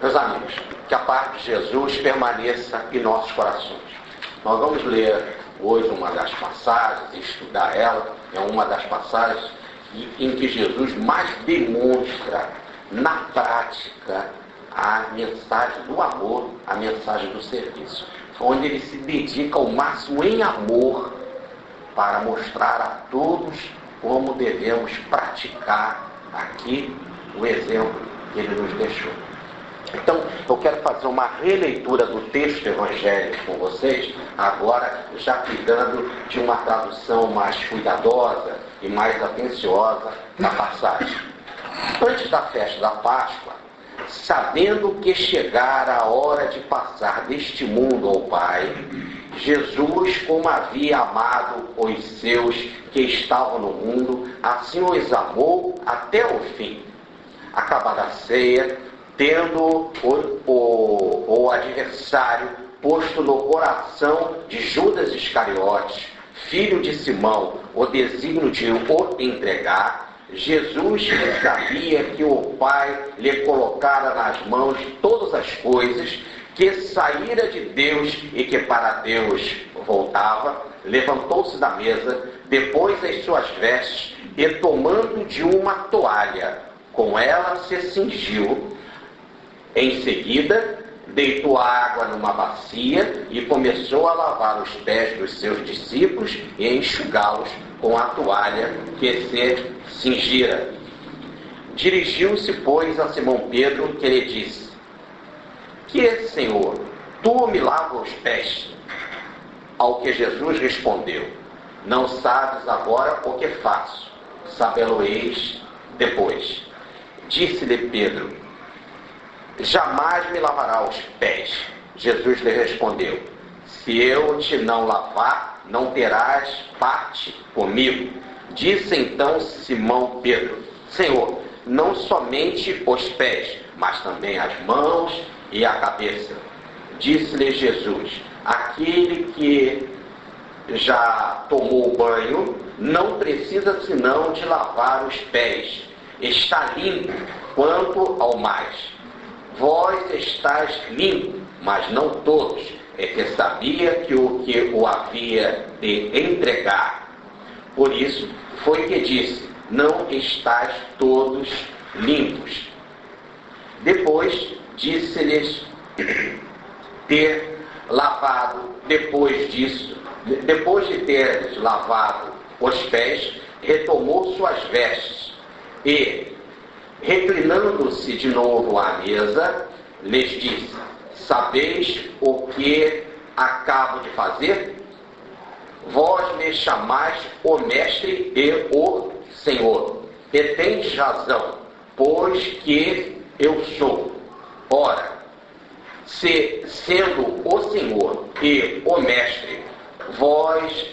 Meus amigos, que a paz de Jesus permaneça em nossos corações. Nós vamos ler hoje uma das passagens e estudar ela. É uma das passagens em que Jesus mais demonstra na prática a mensagem do amor, a mensagem do serviço, onde ele se dedica ao máximo em amor para mostrar a todos como devemos praticar aqui o exemplo que ele nos deixou. Então, eu quero fazer uma releitura do texto evangélico com vocês, agora já cuidando de uma tradução mais cuidadosa e mais atenciosa da passagem. Antes da festa da Páscoa, sabendo que chegara a hora de passar deste mundo ao Pai, Jesus, como havia amado os seus que estavam no mundo, assim os amou até o fim. Acabada a ceia, tendo o adversário posto no coração de Judas Iscariotes, filho de Simão, o desígnio de o entregar, Jesus, que sabia que o Pai lhe colocara nas mãos todas as coisas, que saíra de Deus e que para Deus voltava, levantou-se da mesa, depois as suas vestes, e tomando de uma toalha, com ela se cingiu. Em seguida, deitou a água numa bacia e começou a lavar os pés dos seus discípulos e a enxugá-los com a toalha que se cingira. Dirigiu-se, pois, a Simão Pedro, que lhe disse: Que, Senhor, tu me lavas os pés? Ao que Jesus respondeu: Não sabes agora o que faço, sabê-lo-eis depois. Disse-lhe Pedro: Jamais me lavará os pés. Jesus lhe respondeu: Se eu te não lavar, não terás parte comigo. Disse então Simão Pedro: Senhor, não somente os pés, mas também as mãos e a cabeça. Disse-lhe Jesus: Aquele que já tomou banho não precisa senão de lavar os pés. Está limpo quanto ao mais. Vós estáis limpos, mas não todos, é que sabia que o havia de entregar. Por isso foi que disse: Não estáis todos limpos. Depois disse-lhes ter lavado, depois de ter lavado os pés, retomou suas vestes e, reclinando-se de novo à mesa, lhes disse: Sabeis o que acabo de fazer? Vós me chamais o Mestre e o Senhor, e tendes razão, pois que eu sou. Ora, se sendo o Senhor e o Mestre, vos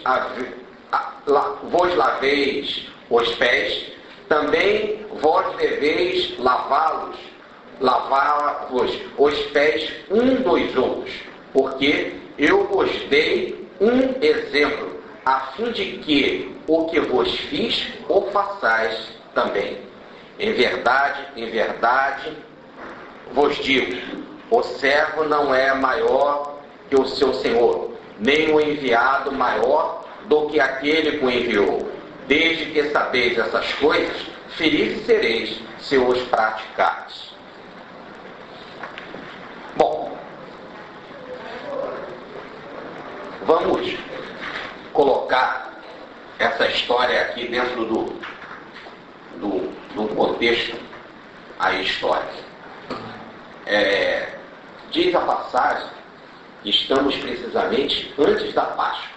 laveis os pés, também vós deveis lavá-vos os pés um dos outros, porque eu vos dei um exemplo, a fim de que o que vos fiz, o façais também. Em verdade, vos digo: o servo não é maior que o seu senhor, nem o enviado maior do que aquele que o enviou. Desde que sabeis essas coisas, felizes sereis se os praticardes. Bom, vamos colocar essa história aqui dentro do contexto aí histórico. Diz a passagem que estamos precisamente antes da Páscoa.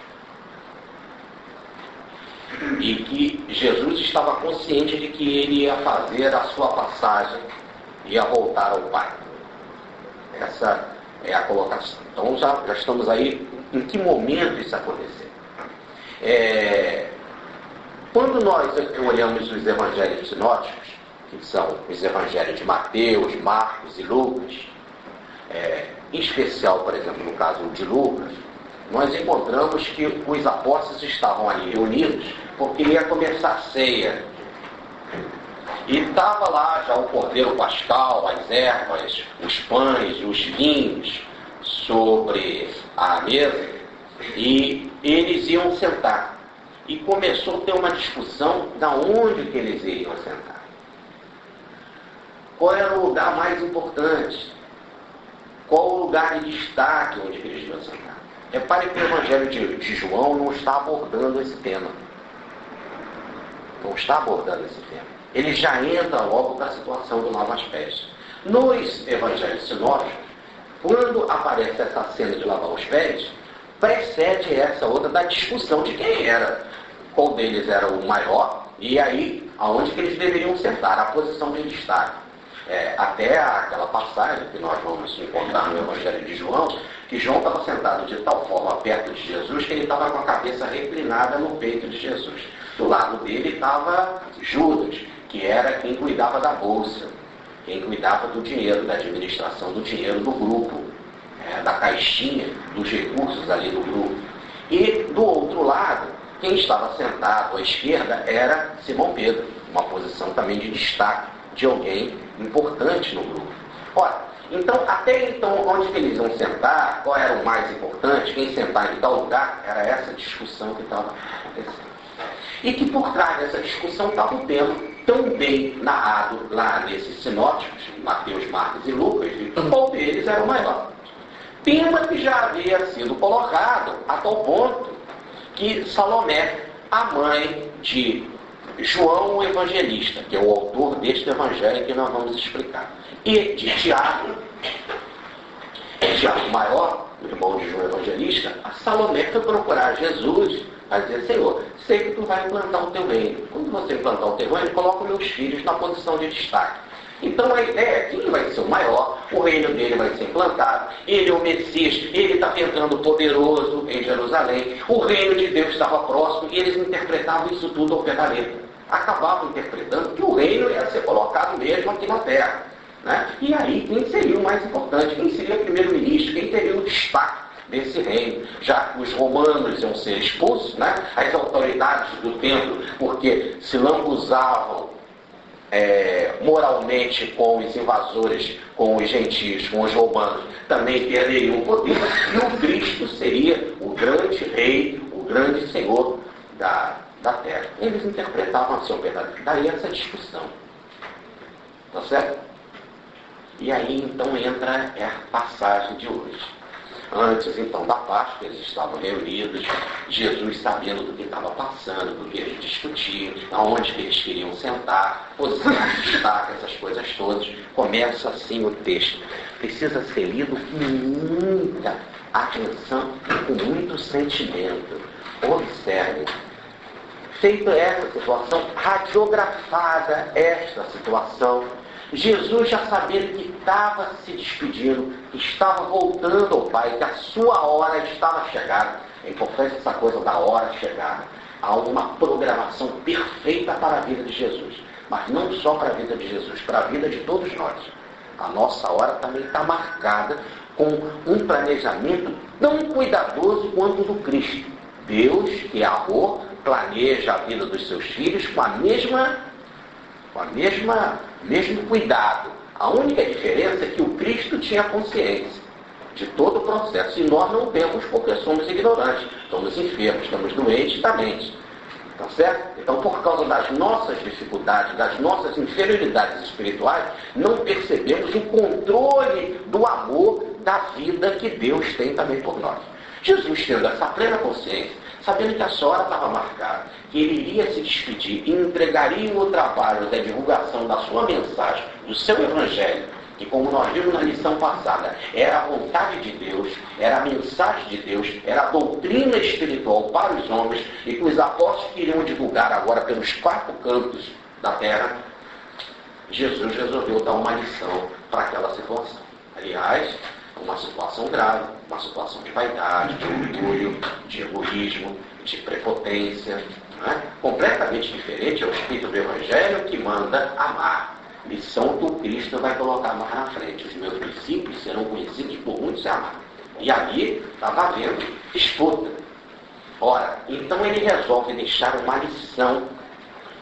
E que Jesus estava consciente de que ele ia fazer a sua passagem, ia voltar ao Pai. Essa é a colocação. Então já estamos aí. Em que momento isso aconteceu? Quando nós olhamos os evangelhos sinóticos, que são os evangelhos de Mateus, Marcos e Lucas, em especial, por exemplo, no caso de Lucas, nós encontramos que os apóstolos estavam ali reunidos porque ia começar a ceia. E estava lá já o cordeiro pascal, as ervas, os pães, os vinhos sobre a mesa, e eles iam sentar. E começou a ter uma discussão de onde que eles iriam sentar. Qual era o lugar mais importante? Qual o lugar de destaque onde eles iam sentar? Repare que o Evangelho de João não está abordando esse tema. Não está abordando esse tema. Ele já entra logo para a situação do lavar os pés. Nos Evangelhos sinóticos, quando aparece essa cena de lavar os pés, precede essa outra da discussão de quem era. Qual deles era o maior e aí aonde que eles deveriam sentar, a posição de destaque. Até aquela passagem que nós vamos encontrar no Evangelho de João, que João estava sentado de tal forma perto de Jesus que ele estava com a cabeça reclinada no peito de Jesus. Do lado dele estava Judas, que era quem cuidava da bolsa, quem cuidava do dinheiro, da administração do dinheiro do grupo, da caixinha dos recursos ali do grupo. E do outro lado, quem estava sentado à esquerda era Simão Pedro, uma posição também de destaque de alguém importante no grupo. Ora, então, até então, onde que eles iam sentar, qual era o mais importante, quem sentar em tal lugar, era essa discussão que estava acontecendo. E que por trás dessa discussão estava o tema tão bem narrado lá nesses sinóticos, Mateus, Marcos e Lucas, de qual deles era o maior. Tema que já havia sido colocado a tal ponto que Salomé, a mãe de João o Evangelista, que é o autor deste evangelho que nós vamos explicar, e de Tiago maior, o irmão de João Evangelista, a Salomé foi procurar Jesus a dizer: Senhor, sei que tu vai implantar o teu reino. Quando você implantar o teu reino, coloca meus filhos na posição de destaque. Então a ideia é que ele vai ser o maior, o reino dele vai ser implantado, ele é o Messias, ele está entrando poderoso em Jerusalém, o reino de Deus estava próximo, e eles interpretavam isso tudo ao pé da letra. Acabavam interpretando que o reino ia ser colocado mesmo aqui na terra. Né? E aí, quem seria o mais importante? Quem seria o primeiro-ministro? Quem teria o destaque desse reino? Já que os romanos iam ser expulsos, né? As autoridades do templo, porque se lambuzavam moralmente com os invasores, com os gentios, com os romanos, também perderiam o poder, e o Cristo seria o grande rei, o grande senhor da terra. Eles interpretavam a seu verdade. Daí essa discussão. Tá certo? E aí então entra a passagem de hoje. Antes então da Páscoa, eles estavam reunidos, Jesus sabendo do que estava passando, do que eles discutiam, aonde que eles queriam sentar, posição de destaque, essas coisas todas. Começa assim o texto. Precisa ser lido com muita atenção e com muito sentimento. Observe. Feita essa situação, radiografada esta situação, Jesus, já sabendo que estava se despedindo, que estava voltando ao Pai, que a sua hora estava chegada. É importante essa coisa da hora chegada. Há uma programação perfeita para a vida de Jesus. Mas não só para a vida de Jesus, para a vida de todos nós. A nossa hora também está marcada com um planejamento tão cuidadoso quanto o do Cristo. Deus, que é amor, planeja a vida dos seus filhos com mesmo cuidado. A única diferença é que o Cristo tinha consciência de todo o processo. E nós não temos, porque somos ignorantes. Somos enfermos, estamos doentes da mente. Tá certo? Então, por causa das nossas dificuldades, das nossas inferioridades espirituais, não percebemos o controle do amor da vida que Deus tem também por nós. Jesus, tendo essa plena consciência, sabendo que a sua hora estava marcada, que ele iria se despedir e entregaria o trabalho da divulgação da sua mensagem, do seu evangelho, que, como nós vimos na lição passada, era a vontade de Deus, era a mensagem de Deus, era a doutrina espiritual para os homens, e que os apóstolos queriam divulgar agora pelos 4 cantos da terra, Jesus resolveu dar uma lição para aquela situação. Aliás, uma situação grave, uma situação de vaidade, de orgulho, de egoísmo, de prepotência, né? Completamente diferente ao espírito do Evangelho, que manda amar. Lição que o Cristo vai colocar mais na frente. Os meus princípios serão conhecidos por muitos e amados. E ali estava havendo disputa. Ora, então ele resolve deixar uma lição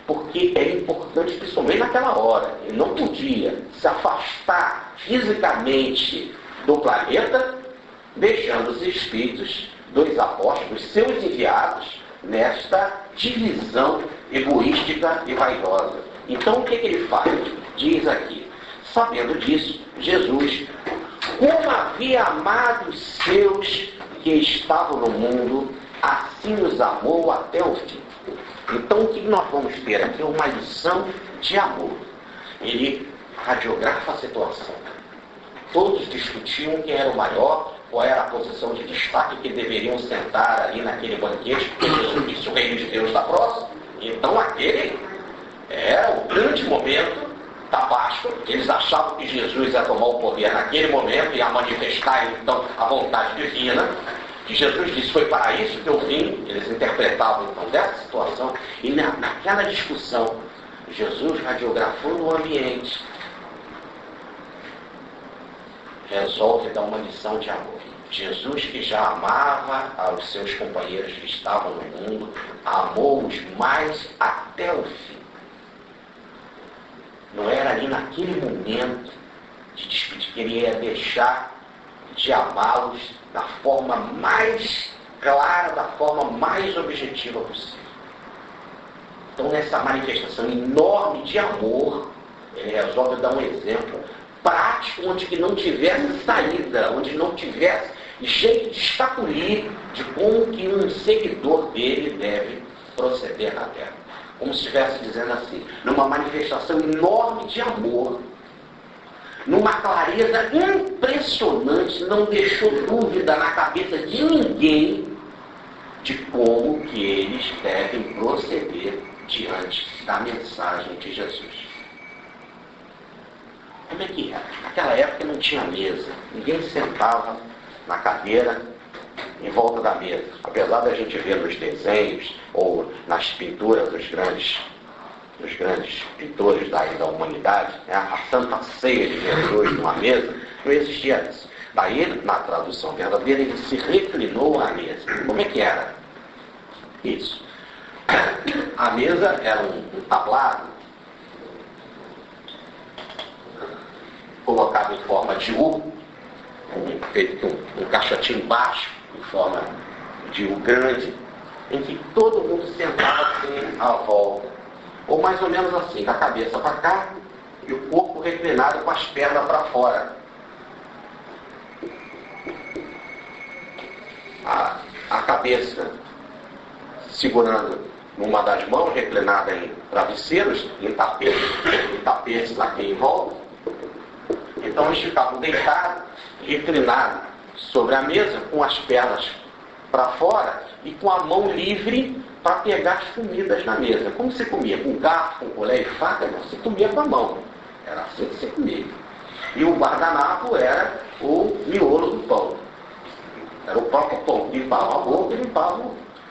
porque é importante, principalmente naquela hora. Ele não podia se afastar fisicamente do planeta, deixando os espíritos dos apóstolos, seus enviados, nesta divisão egoística e vaidosa. Então, o que ele faz? Diz aqui: sabendo disso, Jesus, como havia amado os seus que estavam no mundo, assim os amou até o fim. Então, o que nós vamos ter aqui é uma lição de amor. Ele radiografa a situação. Todos discutiam quem era o maior, qual era a posição de destaque que deveriam sentar ali naquele banquete, porque Jesus disse: o reino de Deus está próximo. Então, aquele era o grande momento da Páscoa. Eles achavam que Jesus ia tomar o poder naquele momento, ia manifestar então a vontade divina. Que Jesus disse: foi para isso que eu vim. Eles interpretavam então dessa situação. E naquela discussão, Jesus radiografando o ambiente, resolve dar uma lição de amor. Jesus, que já amava aos seus companheiros que estavam no mundo, amou-os mais até o fim. Não era ali naquele momento de despedir que ele ia deixar de amá-los da forma mais clara, da forma mais objetiva possível. Então, nessa manifestação enorme de amor, ele resolve dar um exemplo prático, onde que não tivesse saída, onde não tivesse jeito de escapulir de como que um seguidor dele deve proceder na Terra. Como se estivesse dizendo assim, numa manifestação enorme de amor, numa clareza impressionante, não deixou dúvida na cabeça de ninguém de como que eles devem proceder diante da mensagem de Jesus. Como é que era? Naquela época não tinha mesa, ninguém sentava na cadeira em volta da mesa. Apesar da gente ver nos desenhos ou nas pinturas dos grandes pintores da humanidade, né? A Santa Ceia de Jesus numa mesa, não existia isso. Daí, na tradução verdadeira, ele se reclinou à mesa. Como é que era isso? A mesa era um tablado colocado em forma de U, feito com um caixotinho baixo, em forma de U grande, em que todo mundo sentava assim à volta, ou mais ou menos assim, da cabeça para cá e o corpo reclinado com as pernas para fora. A cabeça segurando numa das mãos, reclinada em travesseiros, em tapetes aqui em volta. Então eles ficavam deitados, reclinados sobre a mesa, com as pernas para fora e com a mão livre para pegar as comidas na mesa. Como você comia? Com garfo, com colher e faca? Não, você comia com a mão. Era assim que você comia. E o guardanapo era o miolo do pão. Era o próprio pão. Limpava a boca e limpava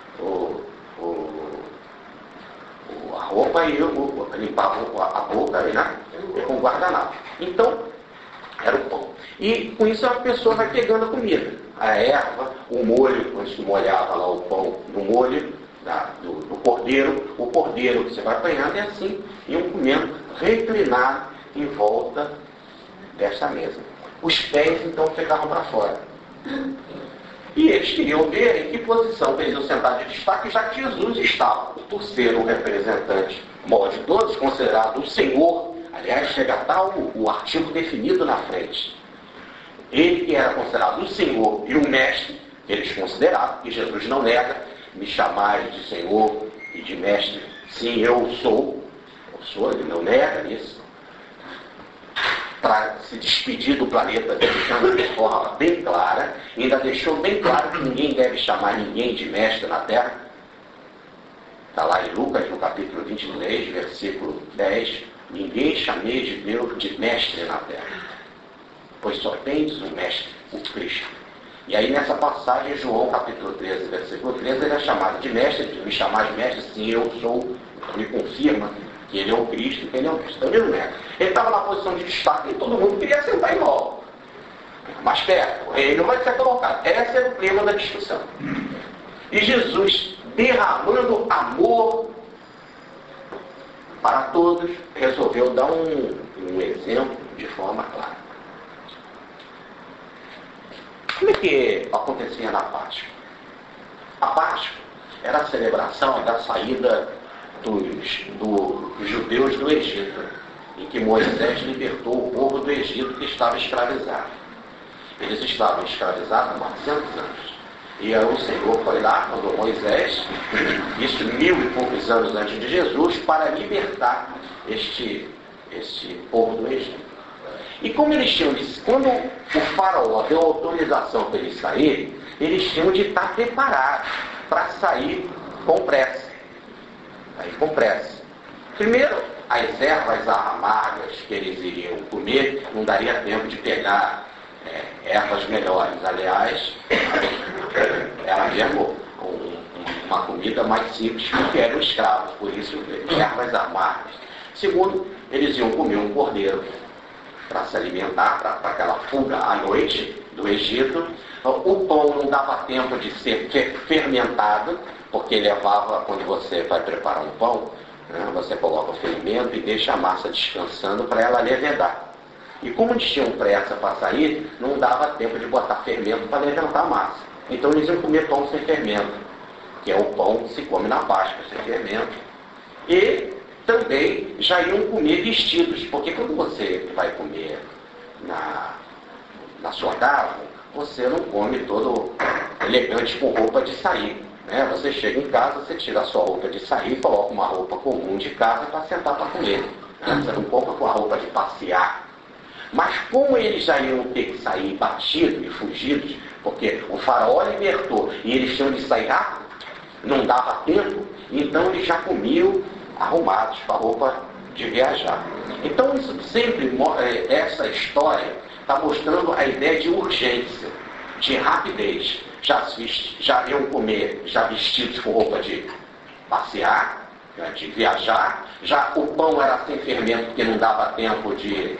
a roupa e limpava a boca, né? Com o guardanapo. Então, era o pão. E com isso a pessoa vai pegando a comida. A erva, o molho, quando se molhava lá o pão no molho do cordeiro, o cordeiro que você vai apanhando é assim, iam comendo reclinado em volta desta mesa. Os pés então ficavam para fora. E eles queriam ver em que posição eles iam sentar de destaque, já que Jesus estava, por ser um representante maior de todos, considerado o Senhor. Aliás, chega a estar o artigo definido na frente. Ele que era considerado o Senhor e o Mestre, eles consideravam, que Jesus não nega, me chamais de Senhor e de Mestre. Sim, eu sou, ele não nega isso. Para se despedir do planeta, deixando de forma bem clara, ainda deixou bem claro que ninguém deve chamar ninguém de Mestre na Terra. Está lá em Lucas, no capítulo 23, versículo 10. Ninguém chamei de Deus de mestre na terra, pois só tens um mestre, o Cristo. E aí nessa passagem, João capítulo 13, versículo 13, ele é chamado de mestre, ele diz: me chamar de mestre, sim, eu sou. Então ele confirma que ele é o Cristo, que ele é o Cristo. Então ele não é. Ele estava na posição de destaque e todo mundo queria sentar em volta. Mais perto, ele não vai ser colocado. Esse era o clima da discussão. E Jesus, derramando amor, para todos, resolveu dar um exemplo de forma clara. Como é que acontecia na Páscoa? A Páscoa era a celebração da saída dos judeus do Egito, em que Moisés libertou o povo do Egito que estava escravizado. Eles estavam escravizados há 400 anos. E aí o Senhor foi lá, mandou Moisés, isso 1000 e poucos anos antes de Jesus, para libertar este povo do Egito. E como eles tinham de, quando o faraó deu autorização para eles saírem, eles tinham de estar preparados para sair com pressa. Primeiro, as ervas amargas que eles iriam comer, não daria tempo de pegar ervas melhores. Aliás, era mesmo uma comida mais simples, porque eram escravos, por isso ervas amargas. Segundo, eles iam comer um cordeiro para se alimentar, para aquela fuga à noite do Egito. O pão não dava tempo de ser fermentado, porque levava, quando você vai preparar um pão, você coloca o fermento e deixa a massa descansando para ela levedar. E como eles tinham pressa para sair, não dava tempo de botar fermento para levantar a massa. Então eles iam comer pão sem fermento, que é o pão que se come na Páscoa, sem fermento. E também já iam comer vestidos, porque quando você vai comer na sua casa, você não come todo elegante com roupa de sair. Você chega em casa, você tira a sua roupa de sair, coloca uma roupa comum de casa para sentar para comer. Você não compra com a roupa de passear. Mas como eles já iam ter que sair batidos e fugidos, porque o faraó libertou e eles tinham de sair rápido, não dava tempo, então eles já comiam arrumados com a roupa de viajar. Então isso sempre, essa história está mostrando a ideia de urgência, de rapidez. Já iam comer já vestidos com roupa de passear, de viajar, já o pão era sem fermento, porque não dava tempo de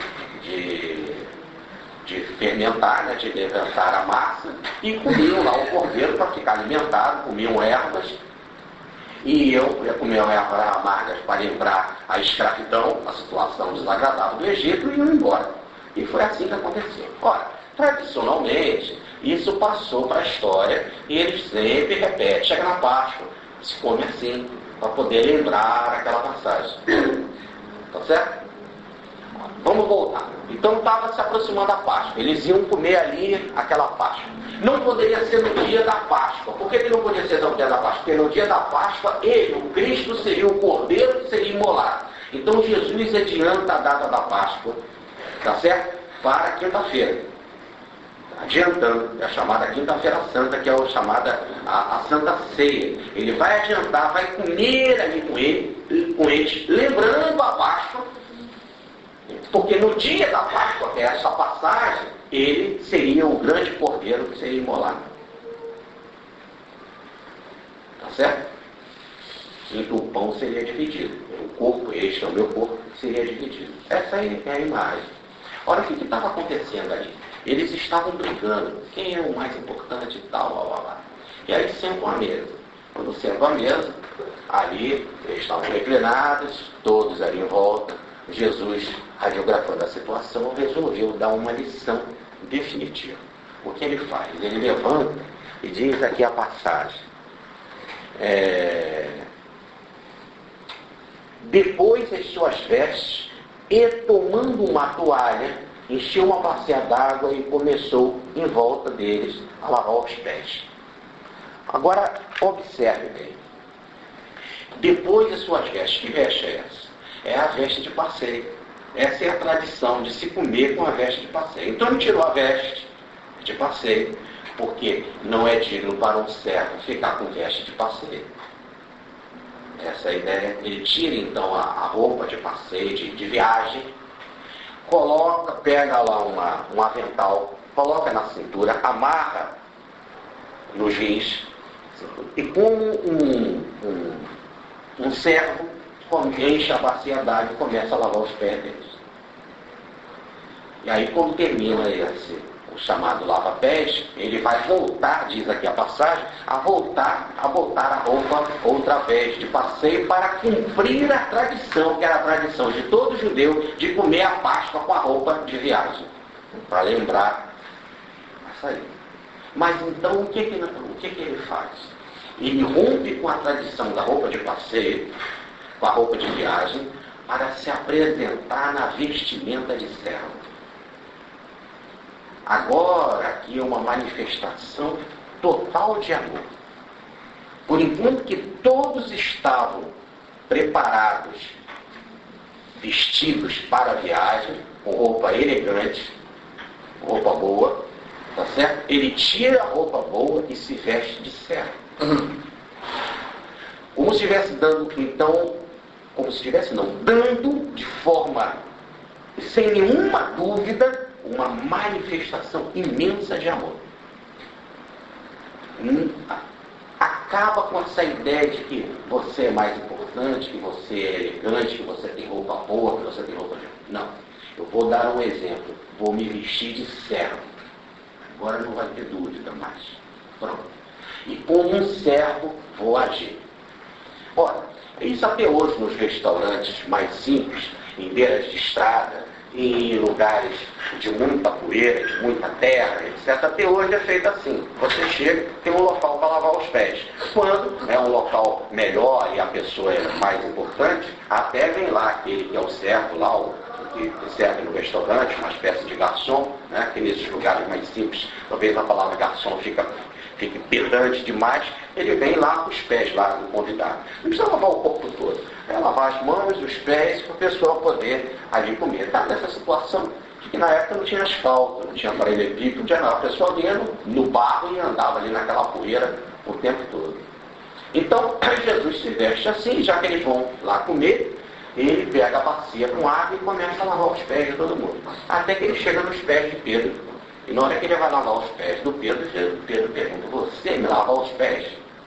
fermentar, de levantar a massa, e comiam lá o cordeiro para ficar alimentado, comiam ervas, e eu comer ervas amargas para lembrar a escravidão, a situação desagradável do Egito, e iam embora. E foi assim que aconteceu. Ora, tradicionalmente, isso passou para a história, e eles sempre repetem, chega na Páscoa, se come assim, para poder lembrar aquela passagem. Tá certo? Vamos voltar. Então estava se aproximando a Páscoa. Eles iam comer ali aquela Páscoa. Não poderia ser no dia da Páscoa. Por que não poderia ser no dia da Páscoa? Porque no dia da Páscoa, o Cristo, seria o cordeiro que seria imolado. Então Jesus adianta a data da Páscoa, tá certo? Para quinta-feira. Adiantando, é a chamada Quinta-feira Santa, que é a chamada a Santa Ceia. Ele vai adiantar, vai comer ali com eles, lembrando a Páscoa, porque no dia da Páscoa, essa passagem, ele seria o grande cordeiro que seria imolado. Tá certo? E o pão seria dividido. O corpo, este é o meu corpo, seria dividido. Essa é a imagem. Ora, o que estava acontecendo ali? Eles estavam brigando. Quem é o mais importante e tal, blá, blá, blá. E aí sentam à mesa. Quando sentam à mesa, ali eles estavam reclinados, todos ali em volta. Jesus, radiografando a situação, resolveu dar uma lição definitiva. O que ele faz? Ele levanta e diz aqui a passagem. Depois vestiu as vestes e, tomando uma toalha, encheu uma bacia d'água e começou em volta deles a lavar os pés. Agora, observe bem. Depois de suas vestes, que veste é essa? É a veste de passeio. Essa é a tradição de se comer com a veste de passeio. Então ele tirou a veste de passeio, porque não é digno para um servo ficar com veste de passeio. Essa é a ideia. Ele tira então a roupa de passeio, de viagem, pega lá um avental, coloca na cintura, amarra nos rins, e como um servo, enche a bacia d'água e começa a lavar os pés deles. E aí, quando termina o chamado lava-pés, ele vai voltar, diz aqui a passagem, a voltar a roupa outra vez de passeio para cumprir a tradição, que era a tradição de todo judeu, de comer a Páscoa com a roupa de viagem. Para lembrar essa aí. Mas então o que ele faz? Ele rompe com a tradição da roupa de passeio, com a roupa de viagem, para se apresentar na vestimenta de servo. Agora aqui é uma manifestação total de amor. Por enquanto que todos estavam preparados, vestidos para a viagem, com roupa elegante, roupa boa, tá certo? Ele tira a roupa boa e se veste de servo. Como se estivesse dando, então, dando de forma, sem nenhuma dúvida, uma manifestação imensa de amor. Acaba com essa ideia de que você é mais importante, que você é elegante, que você tem roupa boa, que você tem roupa de... Não. Eu vou dar um exemplo. Vou me vestir de servo. Agora não vai ter dúvida mais. Pronto. E como um servo, vou agir. Ora, isso até hoje nos restaurantes mais simples, em beiras de estrada, em lugares de muita poeira, de muita terra, etc. Até hoje é feito assim. Você chega, tem um local para lavar os pés. Quando é um local melhor e a pessoa é mais importante, até vem lá aquele que é o servo lá, o que serve no restaurante, uma espécie de garçom, né? Que nesses lugares mais simples, talvez a palavra garçom fique pedante demais, ele vem lá com os pés lá do convidado. Não precisa lavar o corpo todo. É lavar as mãos, os pés, para a pessoa poder ali comer. Está nessa situação de que na época não tinha asfalto, não tinha paralelepípedo, não tinha nada. A pessoa vinha no barro e andava ali naquela poeira o tempo todo. Então, Jesus se veste assim, já que eles vão lá comer, ele pega a bacia com água e começa a lavar os pés de todo mundo. Até que ele chega nos pés de Pedro. E na hora que ele vai lavar os pés do Pedro, Pedro pergunta: você me lavar os pés?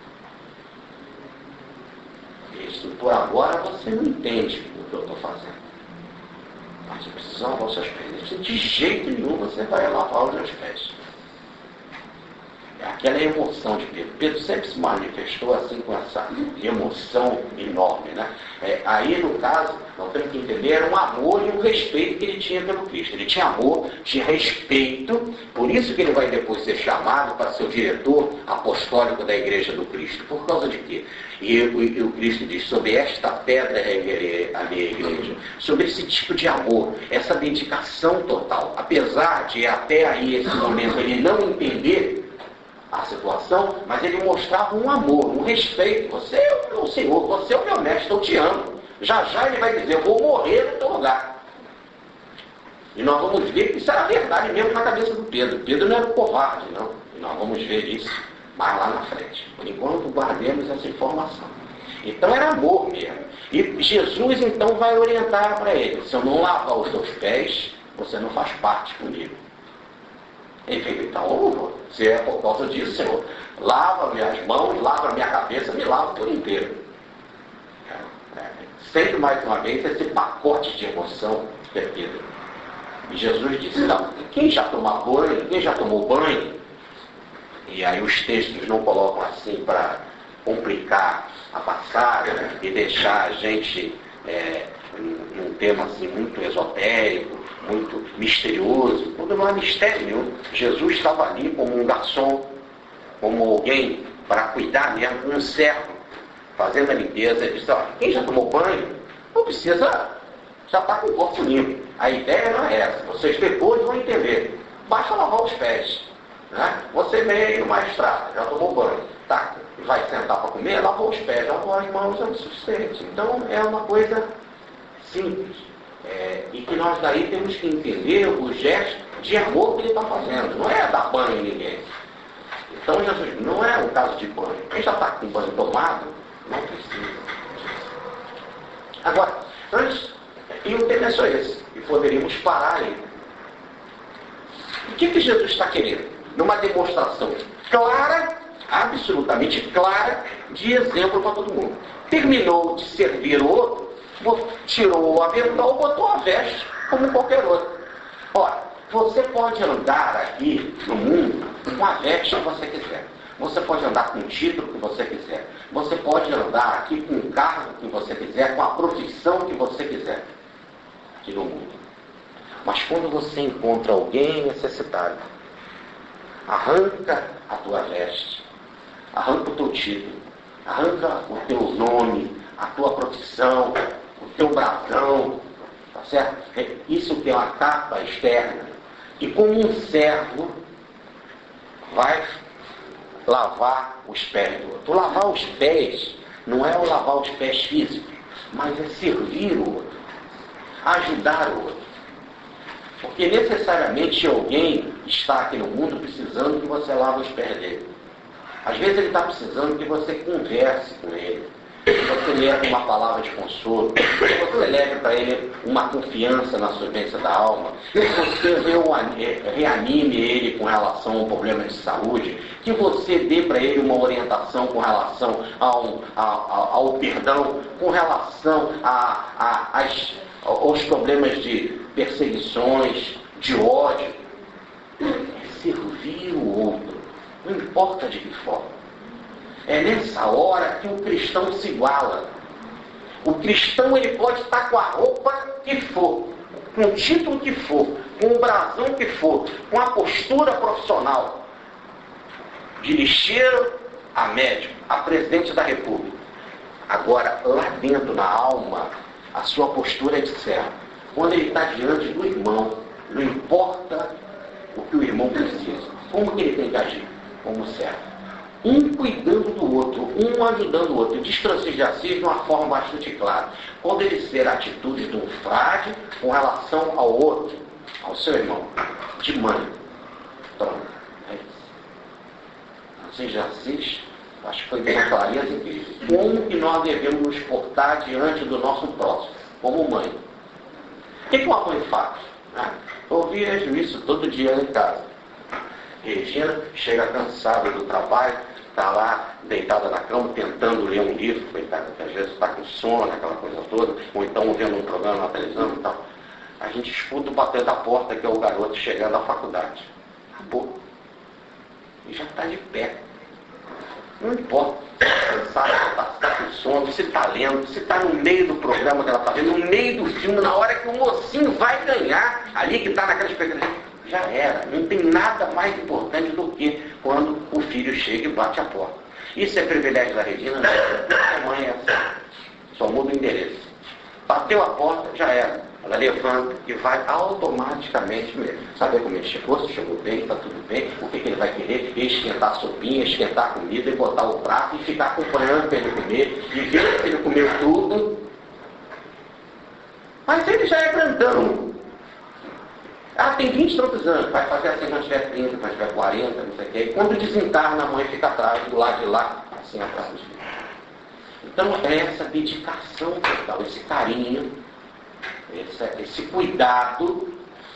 Isso, por agora você não entende o que eu estou fazendo. Mas eu preciso lavar os seus pés. De jeito nenhum você vai lavar os meus pés. Aquela emoção de Pedro. Pedro sempre se manifestou assim, com essa emoção enorme, né? Aí, no caso, nós temos que entender, era um amor e um respeito que ele tinha pelo Cristo. Ele tinha amor, tinha respeito, por isso que ele vai depois ser chamado para ser o diretor apostólico da Igreja do Cristo. Por causa de quê? E o Cristo diz: sobre esta pedra reerguerei a minha igreja. Sobre esse tipo de amor, essa dedicação total. Apesar de até aí, esse momento, ele não entender a situação, mas ele mostrava um amor, um respeito. Você é o meu Senhor, você é o meu mestre, eu te amo. Já já ele vai dizer: eu vou morrer no teu lugar. E nós vamos ver que isso era verdade mesmo na cabeça do Pedro. Pedro não era um covarde, não. E nós vamos ver isso mais lá na frente. Por enquanto, guardemos essa informação. Então era amor mesmo. E Jesus então vai orientar para ele: se eu não lavar os teus pés, você não faz parte comigo. Enfim, então, se é por causa disso, Senhor, lava minhas mãos, lava minha cabeça, me lava por inteiro. Sempre mais uma vez esse pacote de emoção que é Pedro. E Jesus disse: não, quem já tomou banho, quem já tomou banho, e aí os textos não colocam assim para complicar a passagem, né, e deixar a gente num tema assim muito esotérico, muito misterioso. Quando não há mistério nenhum. Jesus estava ali como um garçom, como alguém para cuidar mesmo, como um servo, fazendo a limpeza. Ele disse: olha, quem já tomou banho, não precisa, já está com o corpo limpo. A ideia não é essa. Vocês depois vão entender. Basta lavar os pés. Né? Você meio magistrado, já tomou banho. Tá, vai sentar para comer, lavou os pés, lavou as mãos, é o suficiente. Então é uma coisa simples. E que nós daí temos que entender o gesto de amor que ele está fazendo. Não é dar banho em ninguém. Então Jesus, não é um caso de banho. Quem já está com banho tomado, não precisa. Agora, e o tema é só esse. E poderíamos parar aí. O que Jesus está querendo? Numa demonstração clara, absolutamente clara, de exemplo para todo mundo. Terminou de servir o outro, tirou o avental, botou a veste, como qualquer outro. Ora, Você pode andar aqui no mundo com a veste que você quiser. Você pode andar com o título que você quiser. Você pode andar aqui com o cargo que você quiser, com a profissão que você quiser aqui no mundo. Mas quando você encontra alguém necessitado, arranca a tua veste, arranca o teu título, arranca o teu nome, a tua profissão, o teu brasão, tá certo? Isso que é uma capa externa. E como um servo vai lavar os pés do outro. O lavar os pés não é o lavar os pés físicos, mas é servir o outro, ajudar o outro. Porque necessariamente alguém está aqui no mundo precisando que você lave os pés dele. Às vezes ele está precisando que você converse com ele, que você leve uma palavra de consolo, que você leve para ele uma confiança na sobrevivência da alma, que você reanime ele com relação a um problema de saúde, que você dê para ele uma orientação com relação ao perdão, com relação aos problemas de perseguições, de ódio. É servir o outro, não importa de que forma. É nessa hora que o cristão se iguala. O cristão ele pode estar com a roupa que for, com o título que for, com o brasão que for, com a postura profissional, de lixeiro a médico, a presidente da República. Agora, lá dentro, na alma, a sua postura é de servo. Quando ele está diante do irmão, não importa o que o irmão precisa. Como que ele tem que agir? Como servo. Um cuidando do outro, um ajudando o outro. Diz Francisco de Assis de uma forma bastante clara. Quando ele ser a atitude de um frade com relação ao outro, ao seu irmão, de mãe. Pronto, é isso. Francisco de Assis, acho que foi de uma clareza incrível. Como que nós devemos nos portar diante do nosso próximo, como mãe? O que uma mãe faz? Eu vejo isso todo dia em casa. Regina chega cansada do trabalho, está lá deitada na cama, tentando ler um livro, coitada, que às vezes está com sono, aquela coisa toda, ou então vendo um programa na televisão e tal. A gente escuta o bater da porta, que é o garoto chegando à faculdade. Acabou. E já está de pé. Não importa se está com sono, se está lendo, se está no meio do programa que ela está vendo, no meio do filme, na hora que o mocinho vai ganhar, ali que está naquela expectativa. Já era. Não tem nada mais importante do que quando o filho chega e bate a porta. Isso é privilégio da Regina? Não. A mãe é assim. Só muda o endereço. Bateu a porta, já era. Ela levanta e vai automaticamente mesmo. Saber como ele chegou, se chegou bem, está tudo bem, o que ele vai querer, esquentar a sopinha, esquentar a comida, e botar o prato e ficar acompanhando para ele comer, e ver se ele comeu tudo. Mas ele já é grandão. Tem 20 e tantos anos, vai fazer assim quando tiver 30, quando tiver 40, não sei o quê. E quando desencarna, a mãe fica atrás, do lado de lá, assim atrás dos filhos. Então é essa dedicação total, esse carinho, esse cuidado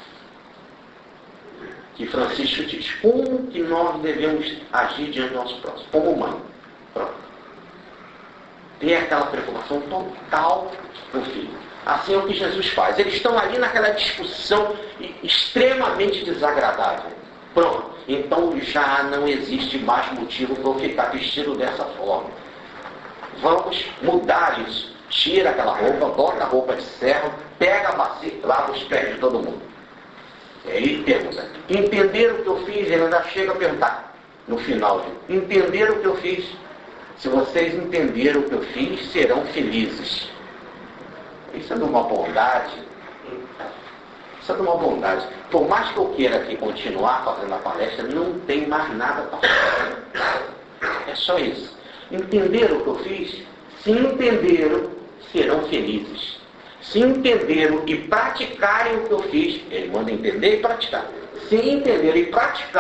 que Francisco diz. Como que nós devemos agir diante do nosso próximo? Como mãe. Pronto. Ter aquela preocupação total com o filho. Assim é o que Jesus faz. Eles estão ali naquela discussão extremamente desagradável. Pronto. Então já não existe mais motivo para eu ficar vestido dessa forma. Vamos mudar isso. Tira aquela roupa, bota a roupa de servo, pega a bacia, lava os pés de todo mundo. E aí pergunta, entenderam o que eu fiz? Ele ainda chega a perguntar no final. Entenderam o que eu fiz? Se vocês entenderam o que eu fiz, serão felizes. Isso é de uma bondade. Isso é de uma bondade. Por mais que eu queira aqui continuar fazendo a palestra, não tem mais nada para fazer. É só isso. Entenderam o que eu fiz? Se entenderam, serão felizes. Se entenderam e praticarem o que eu fiz, ele manda entender e praticar. Se entenderam e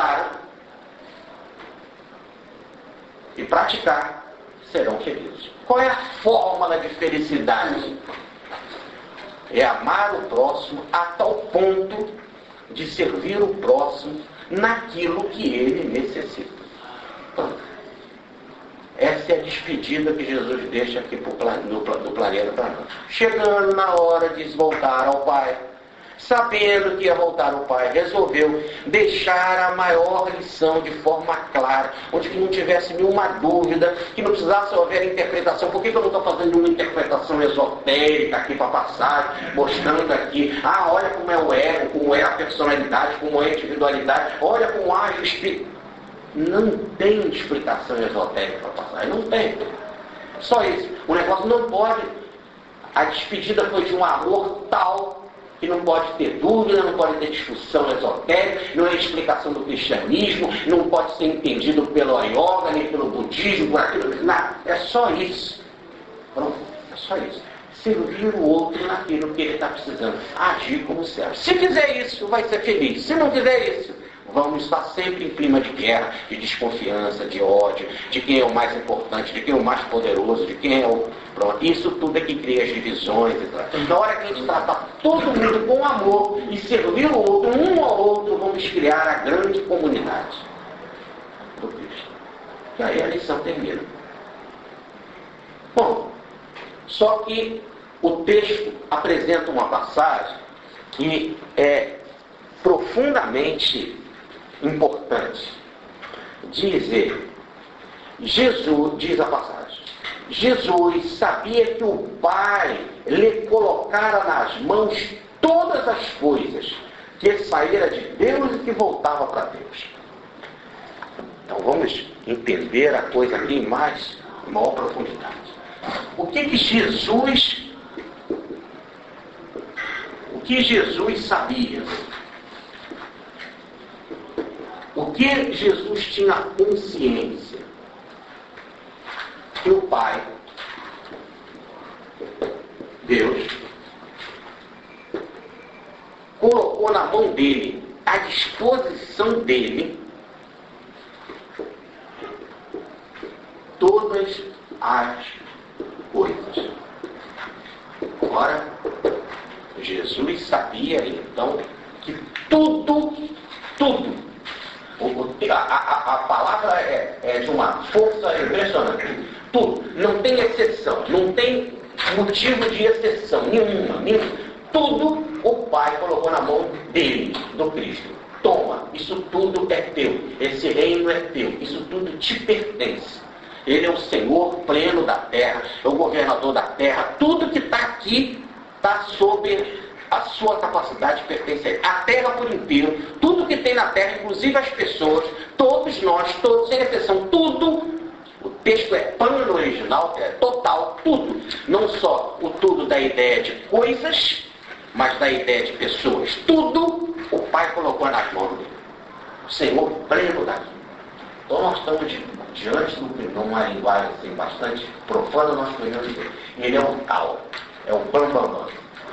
praticar, serão felizes. Qual é a fórmula de felicidade? É amar o próximo a tal ponto de servir o próximo naquilo que ele necessita. Pronto. Essa é a despedida que Jesus deixa aqui do planeta para nós. Chegando na hora de voltar ao Pai, sabendo que ia voltar ao Pai, resolveu deixar a maior lição de forma clara, onde que não tivesse nenhuma dúvida, que não precisasse haver interpretação. Por que eu não estou fazendo uma interpretação esotérica aqui para passar, mostrando aqui, olha como é o ego, como é a personalidade, como é a individualidade, olha como age o espírito. Não tem explicação esotérica para passar, não tem. Só isso. O negócio não pode. A despedida foi de um amor tal que não pode ter dúvida, não pode ter discussão esotérica, não é explicação do cristianismo, não pode ser entendido pelo yoga, nem pelo budismo, por aquilo. Nada. É só isso. Pronto. É só isso. Servir o outro naquilo que ele está precisando. Agir como serve. Se fizer isso, vai ser feliz. Se não fizer isso, vamos estar sempre em clima de guerra, de desconfiança, de ódio, de quem é o mais importante, de quem é o mais poderoso, de quem é o... Pronto. Isso tudo é que cria as divisões. Na hora que a gente tratar todo mundo com amor e servir o outro, um ao outro, vamos criar a grande comunidade do Cristo. E aí a lição termina. Bom, só que o texto apresenta uma passagem que é profundamente importante. Jesus, diz a passagem, Jesus sabia que o Pai lhe colocara nas mãos todas as coisas, que saíra de Deus e que voltava para Deus. Então vamos entender a coisa aqui em maior profundidade. O que Jesus sabia? O que Jesus tinha consciência? Que o Pai, Deus, colocou na mão dele, à disposição dele, todas as coisas. Ora, Jesus sabia então que tudo, a palavra é de uma força impressionante. Tudo, não tem exceção, não tem motivo de exceção nenhuma. Tudo o Pai colocou na mão dele, do Cristo. Toma, isso tudo é teu, esse reino é teu, isso tudo te pertence. Ele é o Senhor pleno da terra, é o governador da terra. Tudo que está aqui está sob a sua capacidade de pertencer. A terra por inteiro, tudo que tem na terra, inclusive as pessoas, todos nós, todos, sem exceção, tudo. O texto é plano original, é total, tudo. Não só o tudo da ideia de coisas, mas da ideia de pessoas. Tudo o Pai colocou nas mãos dele. O Senhor pleno da vida. Então nós estamos diante de uma linguagem assim, bastante profana, nós podemos dizer. Ele é o tal, é o bambambam.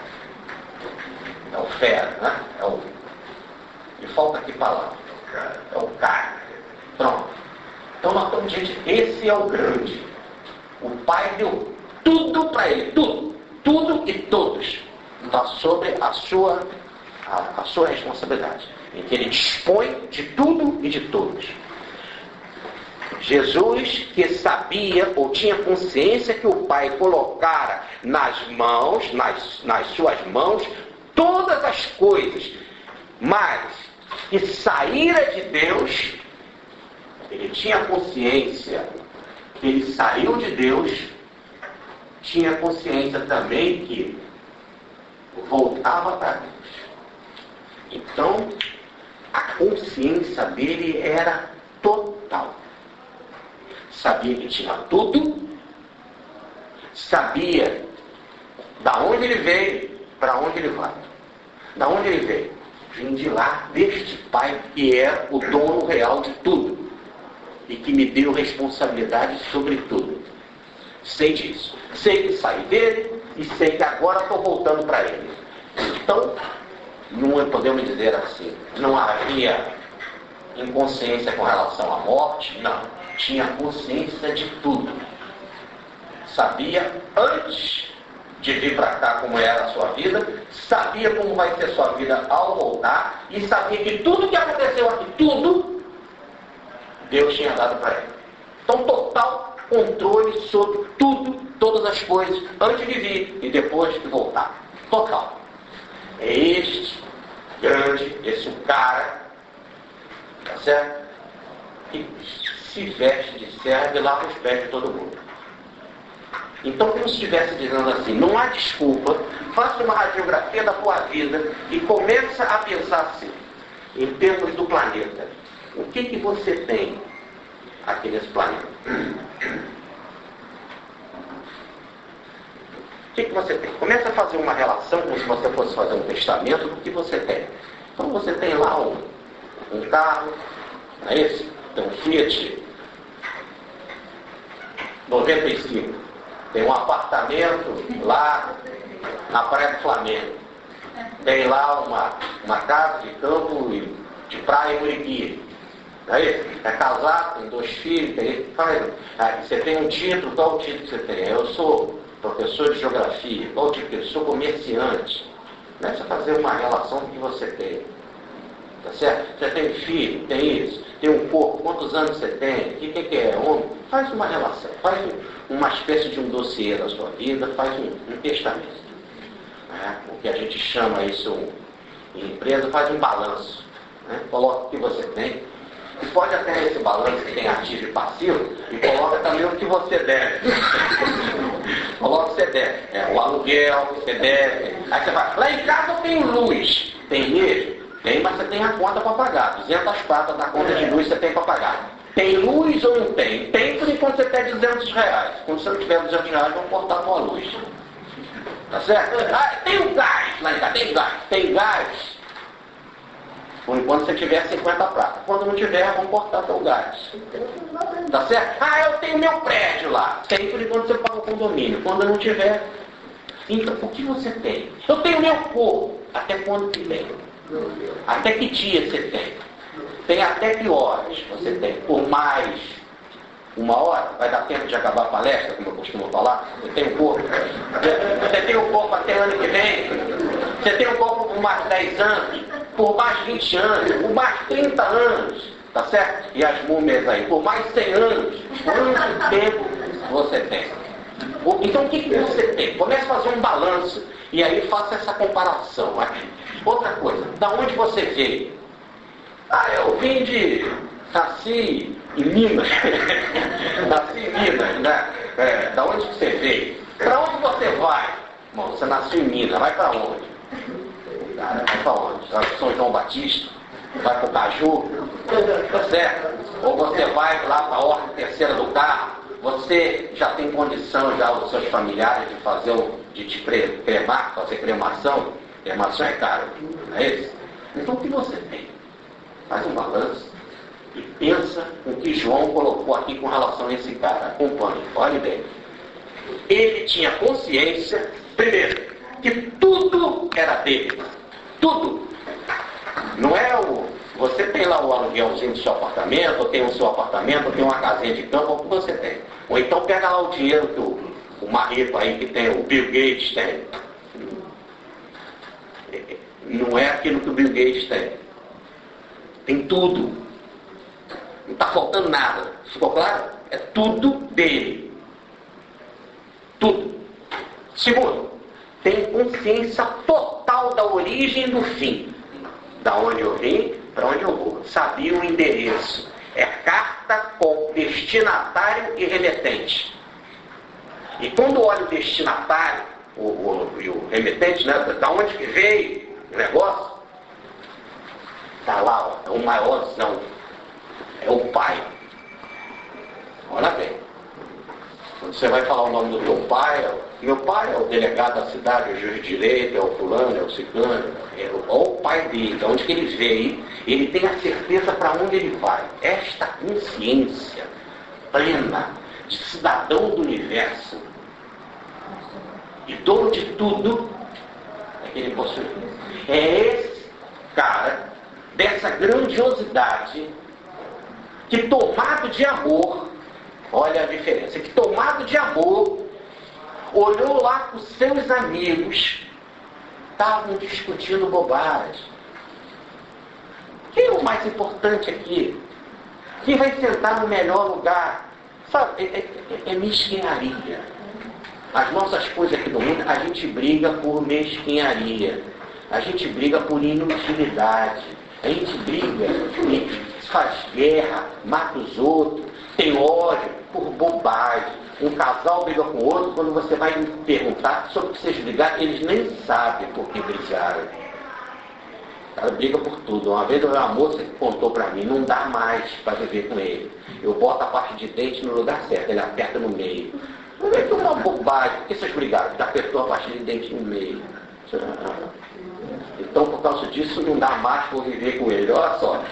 É o fera, né? E falta aqui palavra. É o cara. Pronto. Então nós estamos diante, esse é o grande. O Pai deu tudo para ele, tudo e todos. Está sobre a sua responsabilidade. Em que ele dispõe de tudo e de todos. Jesus, que sabia ou tinha consciência que o Pai colocara nas suas mãos, todas as coisas, mas que saíra de Deus, ele tinha consciência que ele saiu de Deus, tinha consciência também que voltava para Deus. Então, a consciência dele era total. Sabia que tinha tudo, sabia da onde ele veio, para onde ele vai. Da onde ele veio? Vim de lá, deste Pai que é o dono real de tudo e que me deu responsabilidade sobre tudo. Sei disso. Sei que saí dele e sei que agora estou voltando para ele. Então, não podemos dizer assim, não havia inconsciência com relação à morte, não. Tinha consciência de tudo. Sabia antes de vir para cá como era a sua vida, sabia como vai ser a sua vida ao voltar, e sabia que tudo que aconteceu aqui, tudo, Deus tinha dado para ele. Então, total controle sobre tudo, todas as coisas, antes de vir e depois de voltar. Total. É este grande, esse cara, tá certo? Que se veste de servo e lava os pés de todo mundo. Então, como se estivesse dizendo assim, não há desculpa, faça uma radiografia da tua vida e começa a pensar assim, em termos do planeta. O que você tem aqui nesse planeta? O que você tem? Começa a fazer uma relação, como se você fosse fazer um testamento do que você tem. Então você tem lá um carro, não é isso? Tem um Fiat 95. Tem um apartamento lá na Praia do Flamengo. Tem lá uma casa de campo de praia em Muriqui. Não é isso? É casado, tem 2 filhos, você tem um título, qual o título que você tem? Eu sou professor de geografia, qual o título? Eu sou comerciante. Começa a fazer uma relação com o que você tem. Tá certo? Você tem filho, tem isso, tem um corpo, quantos anos você tem, o que é homem? Faz uma relação, faz uma espécie de um dossiê da sua vida, faz um testamento. O que a gente chama isso em empresa, faz um balanço. Coloca o que você tem. E pode até nesse balanço que tem ativo e passivo, e coloca também o que você deve. Coloca o que você deve. O aluguel que você deve. Aí você vai, lá em casa eu tenho luz. Tem mesmo? Tem, mas você tem a conta para pagar. 200 pratas na conta de luz você tem para pagar. Tem luz ou não tem? Tem por enquanto você tem R$200. Quando você não tiver R$200, vão cortar a tua luz. Tá certo? Tem o gás lá em casa, tem gás. Tem gás. Por enquanto você tiver 50 pratas. Quando não tiver, vão cortar teu gás. Tá certo? Eu tenho meu prédio lá. Tem por enquanto você paga o condomínio. Quando não tiver. Então, o que você tem? Eu tenho meu corpo. Até quando que tem? Até que dia você tem? Tem até que horas você tem? Por mais 1 hora? Vai dar tempo de acabar a palestra, como eu costumo falar? Você tem um corpo? Você tem um corpo até ano que vem? Você tem um corpo por mais 10 anos? Por mais 20 anos? Por mais 30 anos? Tá certo? E as múmias aí? Por mais 100 anos? Quanto tempo você tem? Então o que você tem? Comece a fazer um balanço e aí faça essa comparação aqui. Outra coisa, da onde você veio? Eu vim nasci em Minas. Nasci em Minas, né? Da onde você veio? Para onde você vai? Bom, você nasceu em Minas, vai para onde? Cara, vai para onde? Vai para São João Batista? Vai para o Caju? Tá certo? Ou você vai lá para a ordem terceira do carro? Você já tem condição, já os seus familiares, de fazer de te cremar, fazer cremação? Cremação é caro, não é isso? Então o que você tem? Faz um balanço e pensa no que João colocou aqui com relação a esse cara. Acompanhe, olhe bem. Ele tinha consciência, primeiro, que tudo era dele. Tudo. Não é você tem lá o aluguelzinho do seu apartamento, ou tem o seu apartamento, ou tem uma casinha de campo, ou o que você tem. Ou então pega lá o dinheiro que o marido aí que tem, o Bill Gates tem. Não é aquilo que o Bill Gates tem. Tem tudo. Não está faltando nada. Ficou claro? É tudo dele. Tudo. Segundo, tem consciência total da origem e do fim. Da onde eu vim, para onde eu vou. Sabia o endereço. É carta com destinatário e remetente. E quando olha o destinatário, e o remetente, né, da onde que veio o negócio, está lá, é o maiorzão. É o pai. Olha bem. Quando você vai falar o nome do teu pai, meu pai é o delegado da cidade, é o juiz de direito, é o fulano, é o ciclano, é o pai dele, de onde que ele veio, ele tem a certeza para onde ele vai. Esta consciência plena de cidadão do universo e dono de tudo é que ele possui. É esse cara, dessa grandiosidade, que tomado de amor, olha a diferença, que tomado de amor, olhou lá com seus amigos, estavam discutindo bobagem. Quem é o mais importante aqui? Quem vai sentar no melhor lugar? Sabe, é mesquinharia. As nossas coisas aqui do mundo, a gente briga por mesquinharia. A gente briga por inutilidade. A gente briga e faz guerra, mata os outros, tem ódio por bobagem. Um casal briga com o outro, quando você vai perguntar sobre o que vocês brigaram, eles nem sabem por que brigaram. Ela briga por tudo. Uma vez uma moça que contou para mim, não dá mais para viver com ele. Eu boto a parte de dente no lugar certo, ele aperta no meio. É uma bobagem. Por que vocês brigaram? Porque apertou a parte de dente no meio. Então, por causa disso, não dá mais para viver com ele. Olha só.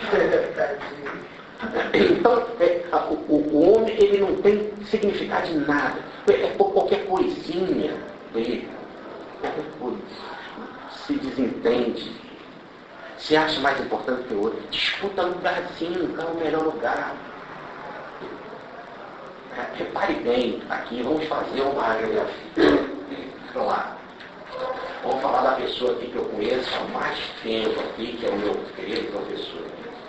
Então, o homem, ele não tem significado de nada. É por qualquer coisinha dele. Se desentende. Se acha mais importante que o outro. Disputa lugarzinho, qual é o melhor lugar. Repare bem aqui, vamos fazer uma radiografia. Vamos lá. Vamos falar da pessoa aqui que eu conheço há mais tempo aqui, que é o meu querido professor.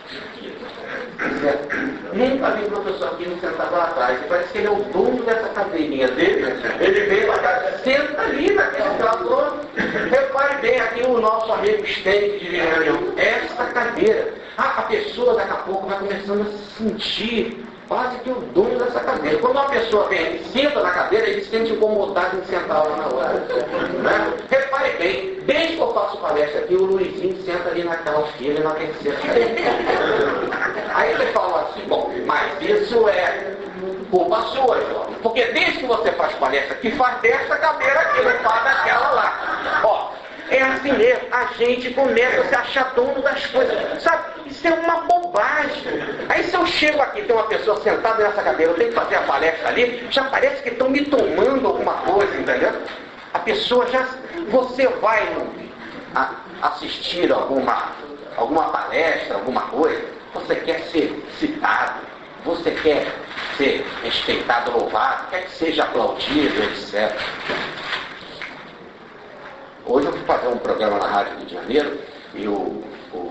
Nunca vi o professor aqui me sentado lá atrás. Parece que ele é o dono dessa cadeirinha dele. Ele veio para cá, senta ali naquela cadeira. Repare bem aqui o nosso amigo Stênio de reunião. Essa cadeira. A pessoa daqui a pouco vai começando a se sentir quase que o dono dessa cadeira. Quando uma pessoa vem e senta na cadeira, ele se sente incomodado em sentar lá na hora. Né? Repare bem, desde que eu faço palestra aqui, o Luizinho senta ali naquela fila, na terceira cadeira. Aí você fala assim, bom, mas isso é culpa sua, jovem. Porque desde que você faz palestra aqui, faz dessa cadeira aqui, não faz daquela lá. Ó, é assim mesmo, a gente começa a se achar dono das coisas. Sabe, isso é uma bobagem. Aí se eu chego aqui, tem uma pessoa sentada nessa cadeira, eu tenho que fazer a palestra ali, já parece que estão me tomando alguma coisa, entendeu? A pessoa já... Você vai assistir alguma palestra, alguma coisa, você quer ser citado, você quer ser respeitado, louvado, quer que seja aplaudido, etc. Hoje eu fui fazer um programa na Rádio Rio de Janeiro e o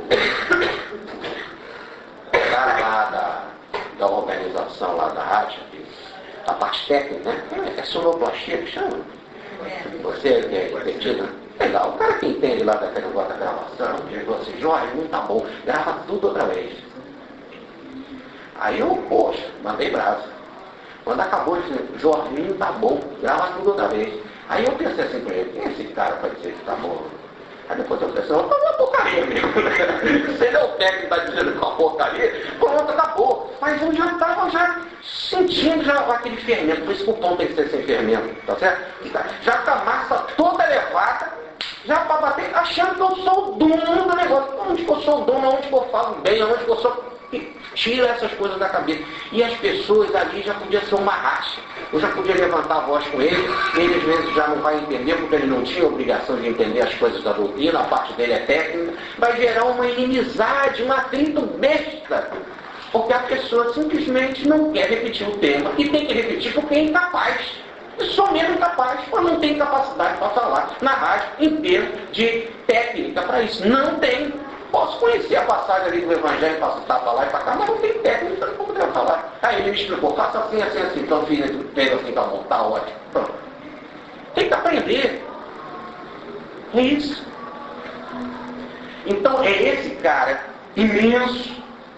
cara lá da organização lá da rádio, a parte técnica, né? É sonoplastia que chama. Você que é entendido, né? Legal, o cara que entende lá daquele negócio da gravação, chegou assim, Jorge, não tá bom, grava tudo outra vez. Aí eu, poxa, mandei brasa. Quando acabou, eu disse, Jorginho, tá bom, grava tudo outra vez. Aí eu pensei assim com ele, quem é esse cara para dizer que tá bom? Aí depois eu pensei, tá uma porcaria mesmo. Se ele é o técnico que está dizendo que é uma porcaria, pronto, acabou. Mas eu já estava sentindo já aquele fermento, por isso que o pão tem que ser sem fermento, tá certo? Já com a massa toda elevada, já para bater, achando que eu sou o dono do negócio. Onde que eu sou o dono, onde que eu falo bem, onde que eu sou... Tira essas coisas da cabeça. E as pessoas ali já podiam ser uma racha. Eu já podia levantar a voz com ele às vezes já não vai entender, porque ele não tinha obrigação de entender as coisas da doutrina, a parte dele é técnica. Vai gerar uma inimizade, um atrito besta. Porque a pessoa simplesmente não quer repetir o tema e tem que repetir porque é incapaz. Eu sou mesmo incapaz, mas não tem capacidade para falar na rádio em termos de técnica para isso. Não tem. Posso conhecer a passagem ali do Evangelho, para citar para lá e para cá, mas não tem técnica, então não poderia falar. Aí ele me explicou, faça assim, assim, assim. Então, filho, fez assim, tá bom, tá ótimo. Pronto. Tem que aprender. É isso. Então, é esse cara imenso,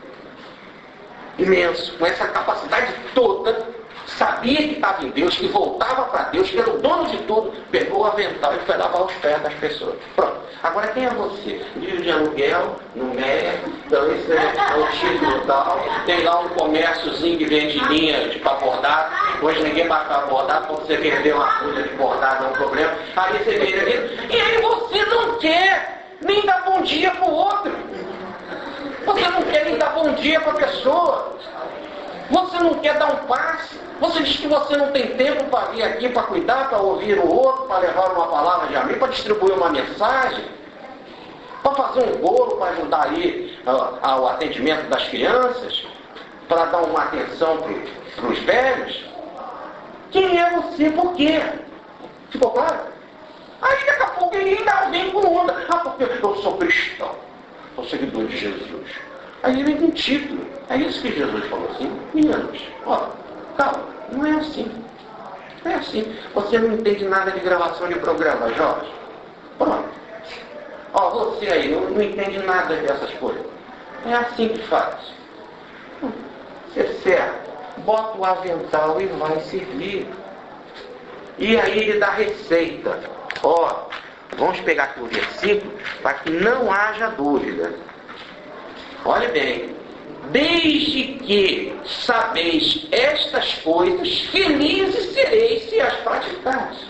com essa capacidade toda, sabia que estava em Deus, que voltava para Deus, que era o dono de tudo, pegou o avental e foi lavar os pés das pessoas. Pronto. Agora quem é você? Vive de aluguel, no MEC, então esse é o título tal, tem lá um comérciozinho que vende linha para bordado, hoje ninguém vai para bordado, quando você vender uma folha de bordado é um problema, aí você vende aqui, e aí você não quer nem dar bom dia para o outro. Você não quer nem dar bom dia para a pessoa. Você não quer dar um passe. Você diz que você não tem tempo para vir aqui, para cuidar, para ouvir o outro, para levar uma palavra de amigo, para distribuir uma mensagem, para fazer um bolo, para ajudar aí ao atendimento das crianças, para dar uma atenção para os velhos. Quem é você? Por quê? Ficou claro? Aí daqui a pouco ele ainda vem com onda. Porque eu sou cristão, sou seguidor de Jesus. Aí ele vem com título. É isso que Jesus falou assim. Meninos, ó, calma, não é assim. Não é assim. Você não entende nada de gravação de programa, Jorge. Pronto. Ó, você aí não entende nada dessas coisas. É assim que faz. Você serve, bota o avental e vai servir. E aí ele dá receita. Ó, vamos pegar aqui o versículo para que não haja dúvida. Olhe bem. Desde que sabeis estas coisas, felizes sereis se as praticares.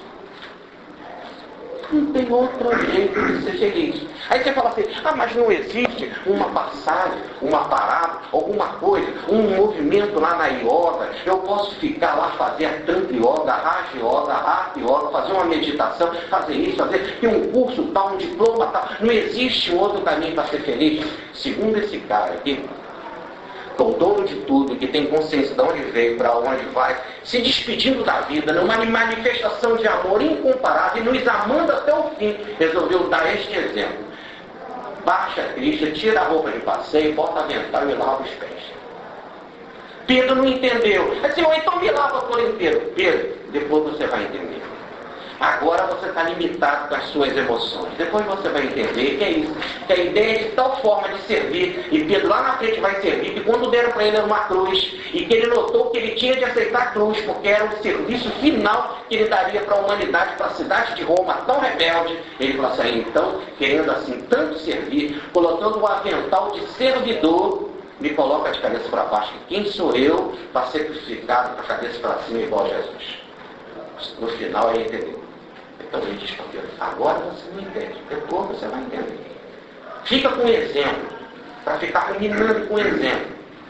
Não tem outro jeito de ser feliz. Aí você fala assim, mas não existe uma passagem, uma parábola, alguma coisa, um movimento lá na yoga, eu posso ficar lá, fazer a tantra yoga, raja yoga, hatha yoga, fazer uma meditação, fazer isso, ter um curso tal, um diploma tal. Não existe um outro caminho para ser feliz. Segundo esse cara aqui, que é o dono de tudo, que tem consciência de onde veio, para onde vai, se despedindo da vida, numa manifestação de amor incomparável, e nos amando até o fim, resolveu dar este exemplo. Baixa a Cristo, tira a roupa de passeio, bota avental e lava os pés. Pedro não entendeu. Assim, então me lava por inteiro. Pedro, depois você vai entender. Agora você está limitado com as suas emoções. Depois você vai entender que é isso. Que a ideia é de tal forma de servir, e Pedro lá na frente vai servir, que quando deram para ele uma cruz, e que ele notou que ele tinha de aceitar a cruz, porque era o serviço final que ele daria para a humanidade, para a cidade de Roma, tão rebelde. Ele falou assim, então, querendo assim tanto servir, colocando o avental de servidor, me coloca de cabeça para baixo. Quem sou eu para ser crucificado com a cabeça para cima igual a Jesus? No final ele entendeu. Então ele respondeu, agora você não entende, depois você vai entender. Fica com exemplo, para ficar ruminando com exemplo.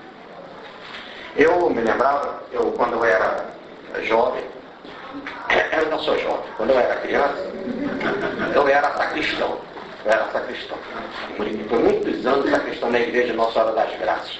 Eu me lembrava, quando eu era jovem, eu não sou jovem, quando eu era criança, eu era sacristão. Por muitos anos sacristão na igreja Nossa Senhora das Graças.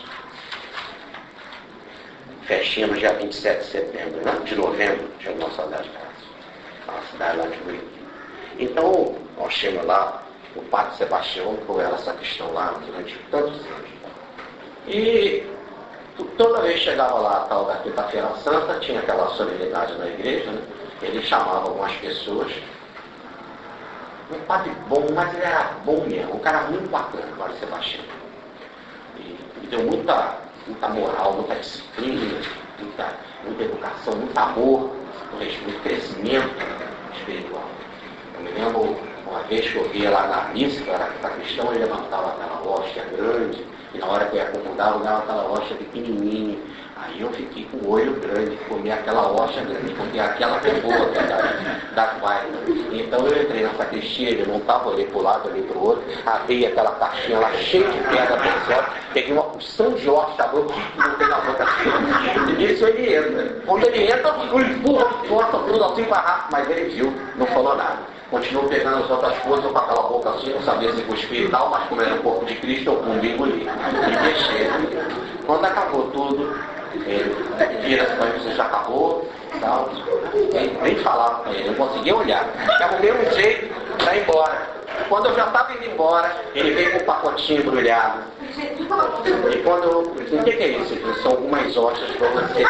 Festinha no dia 27 de setembro, não, de novembro, dia Nossa Senhora das Graças. Uma cidade lá de Muriqui. Então, nós chegamos lá, o Padre Sebastião, que eu era sacristão lá durante tantos anos. E toda vez que chegava lá a tal da Quinta-feira Santa, tinha aquela solenidade na igreja, né? Ele chamava algumas pessoas. Um padre bom, mas ele era bom mesmo, um cara muito bacana, o Padre Sebastião. E deu muita moral, muita disciplina, muita educação, muito amor, muito crescimento espiritual. Eu me lembro uma vez que eu via lá na missa, era cristão, ele levantava aquela hóstia grande, e na hora que eu ia acomodar, eu dava aquela hóstia pequenininha. Aí eu fiquei com o olho grande, comi aquela hóstia grande, porque aquela que é boa, que é da guarda. Então eu entrei na sacristia, ele montava, olhei para o lado, olhei para o outro, abri aquela caixinha lá cheia de pedra preciosa, peguei uma porção de hóstia, botei na boca assim, e nisso ele entra. Quando ele entra, eu empurro a porta, tudo assim para rápido, mas ele viu, não falou nada. Continuou pegando as outras coisas com aquela boca assim, não sabia se cuspir e tal, mas como era o corpo de Cristo, eu pumbi e engoli. E deixei. Quando acabou tudo, ele vira-se para mim, você já acabou? Tal. Nem falava com ele, eu não conseguia olhar. Arrumei um jeito para ir embora. Quando eu já estava indo embora, ele veio com um pacotinho embrulhado. E quando eu disse, o que é isso? Ele disse, são algumas hóstias para você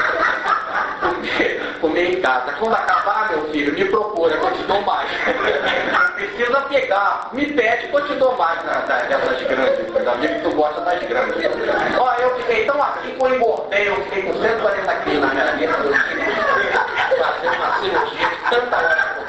comer em casa. Quando acabar, meu filho, me procura, que eu te dou mais. Precisa pegar, me pede que eu te dou mais dessas grandes. Da amigo que tu gosta das grandes. Ó, eu fiquei tão assim que eu engordei, eu fiquei com 140 quilos na minha vida. Eu fiquei fazendo uma cirurgia de tanta hora.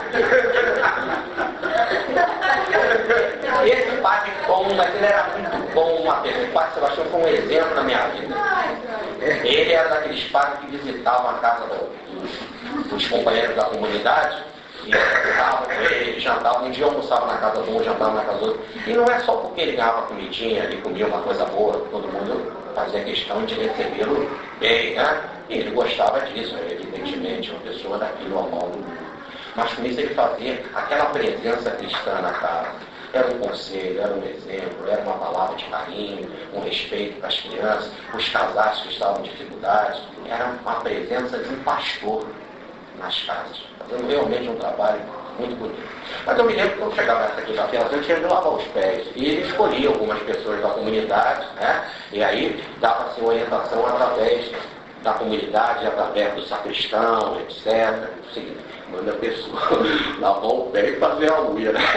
Esse padre bom, mas ele era muito bom, uma pessoa. O Padre Sebastião foi um exemplo na minha vida. Ele era daqueles padres que visitavam a casa dos companheiros da comunidade, e jantavam com ele, jantavam, um dia almoçava na casa de um, jantava na casa do outro. E não é só porque ele ganhava comidinha, ele comia uma coisa boa, todo mundo fazia questão de recebê-lo bem, né? E ele gostava disso, evidentemente, uma pessoa daquilo ao mal do mundo. Mas com isso ele fazia aquela presença cristã na casa. Era um conselho, era um exemplo, era uma palavra de carinho, um respeito para as crianças, os casais que estavam em dificuldades. Era uma presença de um pastor nas casas, fazendo realmente um trabalho muito bonito. Mas eu me lembro que quando chegava nessa quinta-feira, eu tinha de lavar os pés. E ele escolhia algumas pessoas da comunidade, né? E aí dava-se orientação através da comunidade através do sacristão, etc. Sim, manda a pessoa lavar o pé e fazer a unha, né?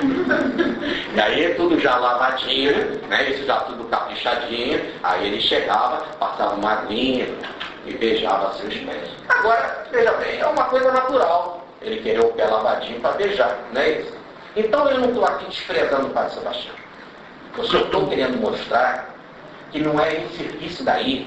E aí tudo já lavadinho, né? Isso já tudo caprichadinho. Aí ele chegava, passava uma aguinha e beijava seus pés. Agora, veja bem, é uma coisa natural ele querer o pé lavadinho para beijar, não é isso? Então eu não estou aqui desprezando o Padre Sebastião. Eu só estou querendo mostrar que não é isso daí.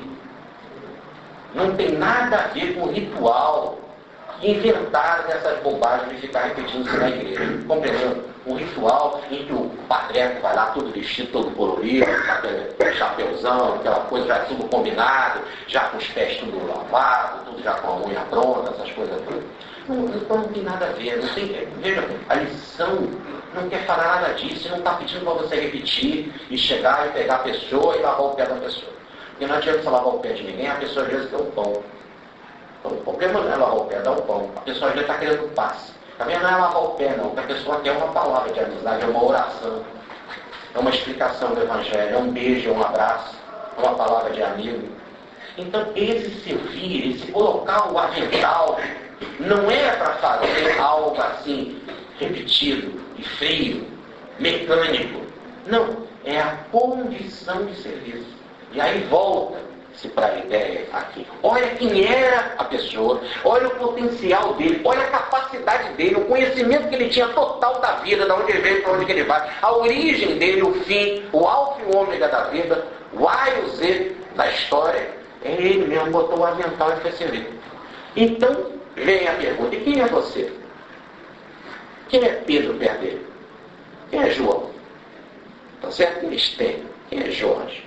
Não tem nada a ver com o ritual que inventaram dessas bobagens de ficar repetindo isso na igreja. Compreendendo? Um ritual em que o padreco vai lá todo vestido, todo colorido, aquele chapeuzão, aquela coisa já tudo combinado, já com os pés tudo lavado, tudo já com a unha pronta, essas coisas todas. Então não tem nada a ver. Não tem, veja, a lição não quer falar nada disso, não está pedindo para você repetir e chegar e pegar a pessoa e lavar o pé da pessoa. Porque não adianta você lavar o pé de ninguém, a pessoa às vezes quer um pão. Então, o problema não é lavar o pé, dá um pão. A pessoa às vezes está querendo passe. Também não é lavar o pé, não. Porque a pessoa quer uma palavra de amizade, é uma oração. É uma explicação do Evangelho, é um beijo, é um abraço, é uma palavra de amigo. Então, esse servir, esse colocar o avental, não é para fazer algo assim, repetido e frio, mecânico. Não, é a condição de serviço. E aí volta-se para a ideia aqui. Olha quem era a pessoa, olha o potencial dele, olha a capacidade dele, o conhecimento que ele tinha total da vida, de onde ele veio, para onde ele vai, a origem dele, o fim, o alfa e o ômega da vida, o A e o Z da história. É ele mesmo, botou o avental e fez servir. Então, vem a pergunta, e quem é você? Quem é Pedro perto dele? Quem é João? Tá certo? Quem é Estênio? Quem é Jorge?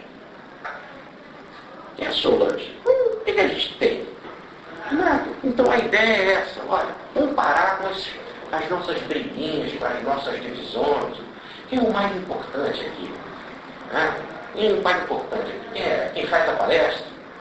Quem é Solange? O que a gente tem? Nada. Então a ideia é essa, olha, vamos parar com as nossas briguinhas, com as nossas divisões. Quem é o mais importante aqui? Quem é o mais importante aqui? Quem faz a palestra?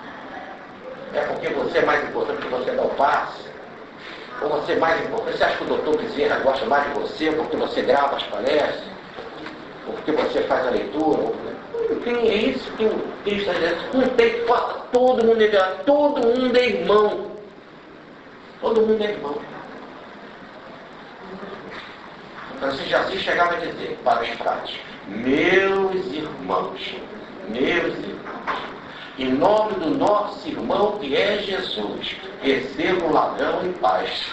É porque você é mais importante que você dá o passe? Ou você é mais importante? Você acha que o doutor Bezerra gosta mais de você porque você grava as palestras? Ou porque você faz a leitura? Quem é isso que o Cristo está dizendo? Não tem força, todo mundo é irmão. Todo mundo é irmão. Todo mundo é irmão. Francisco de Assis chegava a dizer para os frades: meus irmãos, em nome do nosso irmão que é Jesus, receba o ladrão em paz.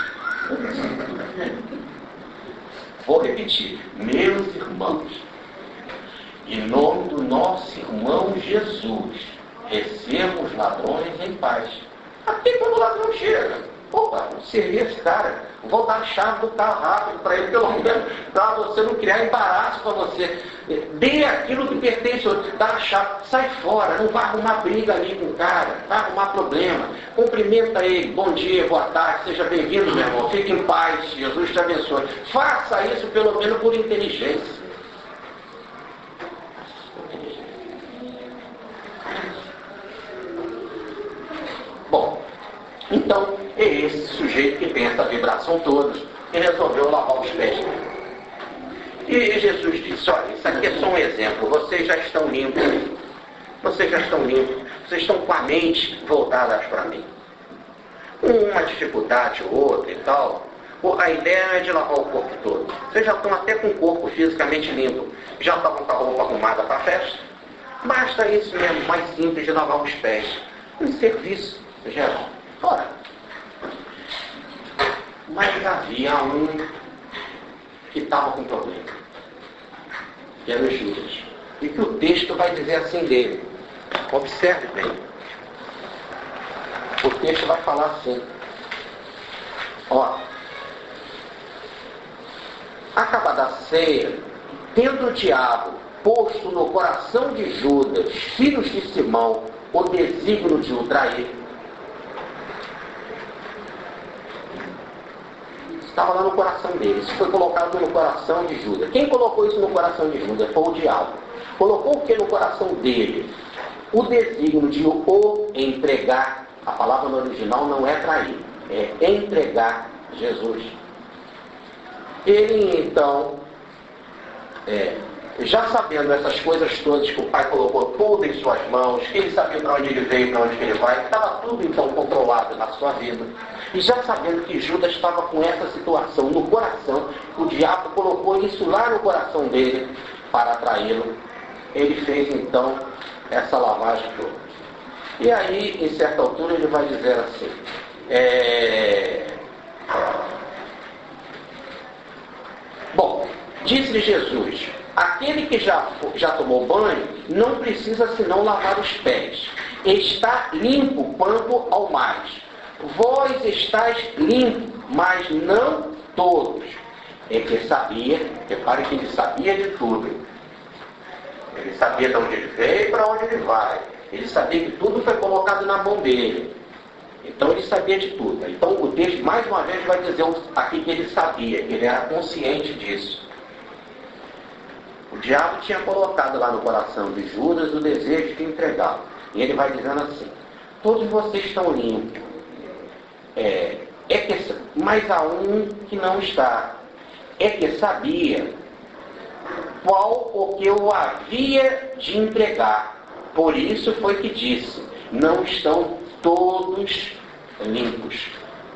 Vou repetir: meus irmãos, em nome do nosso irmão Jesus, receba os ladrões em paz. Até quando o ladrão chega, opa, servir esse cara, vou dar a chave do carro rápido para ele, pelo menos, para você não criar embaraço para você. Dê aquilo que pertence ao outro, dá a chave, sai fora, não vai arrumar briga ali com o cara, vai arrumar problema. Cumprimenta ele, bom dia, boa tarde, seja bem-vindo, meu irmão, fique em paz, Jesus te abençoe. Faça isso pelo menos por inteligência. Bom, então é esse sujeito que tem essa vibração toda e resolveu lavar os pés. E Jesus disse: olha, isso aqui é só um exemplo, vocês já estão limpos, vocês estão com a mente voltada para mim. Uma dificuldade ou outra e tal, a ideia é de lavar o corpo todo. Vocês já estão até com o corpo fisicamente limpo, já estão com a roupa arrumada para a festa. Basta isso mesmo, mais simples de lavar os pés. Um serviço geral. Ora, mas havia um que estava com problema, que era o Judas. E que o texto vai dizer assim dele. Observe bem. O texto vai falar assim. Ó. Acabada a ceia, tendo o diabo posto no coração de Judas, filhos de Simão, o desígnio de o trair. Estava lá no coração dele. Isso foi colocado no coração de Judas. Quem colocou isso no coração de Judas? Foi o diabo. Colocou o que no coração dele? O desígnio de o entregar. A palavra no original não é trair, é entregar Jesus. Ele então já sabendo essas coisas todas que o Pai colocou tudo em suas mãos, que ele sabia para onde ele veio, para onde ele vai, estava tudo então controlado na sua vida, e já sabendo que Judas estava com essa situação no coração, o diabo colocou isso lá no coração dele para atraí-lo, ele fez então essa lavagem toda. E aí, em certa altura, ele vai dizer assim, bom, disse-lhe Jesus, aquele que já tomou banho não precisa senão lavar os pés. Está limpo quanto ao mais. Vós estáis limpos, mas não todos. Ele sabia, repare que ele sabia de tudo. Ele sabia de onde ele veio e para onde ele vai. Ele sabia que tudo foi colocado na mão dele. Então ele sabia de tudo. Então o texto mais uma vez vai dizer aqui que ele sabia, que ele era consciente disso. O diabo tinha colocado lá no coração de Judas o desejo de entregá-lo. E ele vai dizendo assim, todos vocês estão limpos. Mas há um que não está. É que sabia qual o que eu havia de entregar. Por isso foi que disse, não estão todos limpos.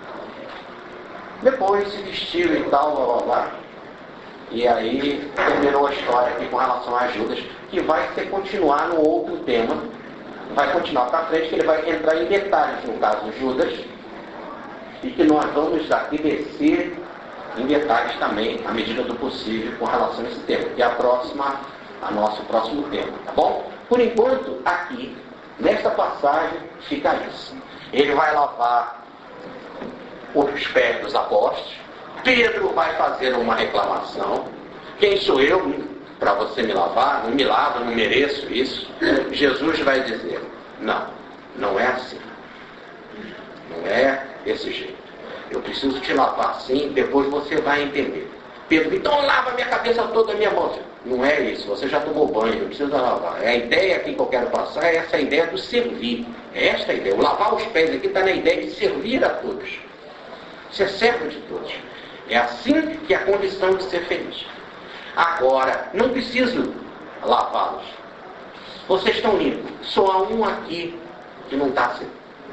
Depois se vestiu e tal, blá blá blá. E aí terminou a história aqui com relação a Judas, que vai continuar no outro tema. Vai continuar para frente, que ele vai entrar em detalhes no caso de Judas, e que nós vamos aqui descer em detalhes também, à medida do possível, com relação a esse tema, que é a nosso próximo tema, tá bom? Por enquanto, aqui, nesta passagem, fica isso. Ele vai lavar os pés dos apóstolos. Pedro vai fazer uma reclamação. Quem sou eu para você me lavar? Não me lava, não mereço isso. Jesus vai dizer, não é assim. Não é desse jeito. Eu preciso te lavar assim, depois você vai entender. Pedro, então lava minha cabeça toda, minha mão. Não é isso, você já tomou banho, não precisa lavar. A ideia aqui que eu quero passar é essa ideia do servir. É esta a ideia. O lavar os pés aqui está na ideia de servir a todos. Ser servo de todos. É assim que é a condição de ser feliz. Agora, não preciso lavá-los. Vocês estão limpos. Só há um aqui que não está assim.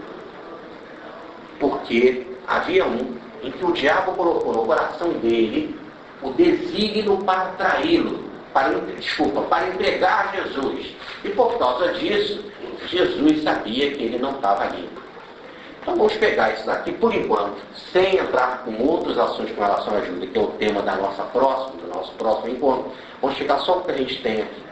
Porque havia um em que o diabo colocou no coração dele o desígnio para traí-lo, para entregar a Jesus. E por causa disso, Jesus sabia que ele não estava limpo. Então vamos pegar isso daqui por enquanto, sem entrar com outros assuntos com relação à ajuda, que é o tema do nosso próximo encontro. Vamos ficar só com o que a gente tem aqui.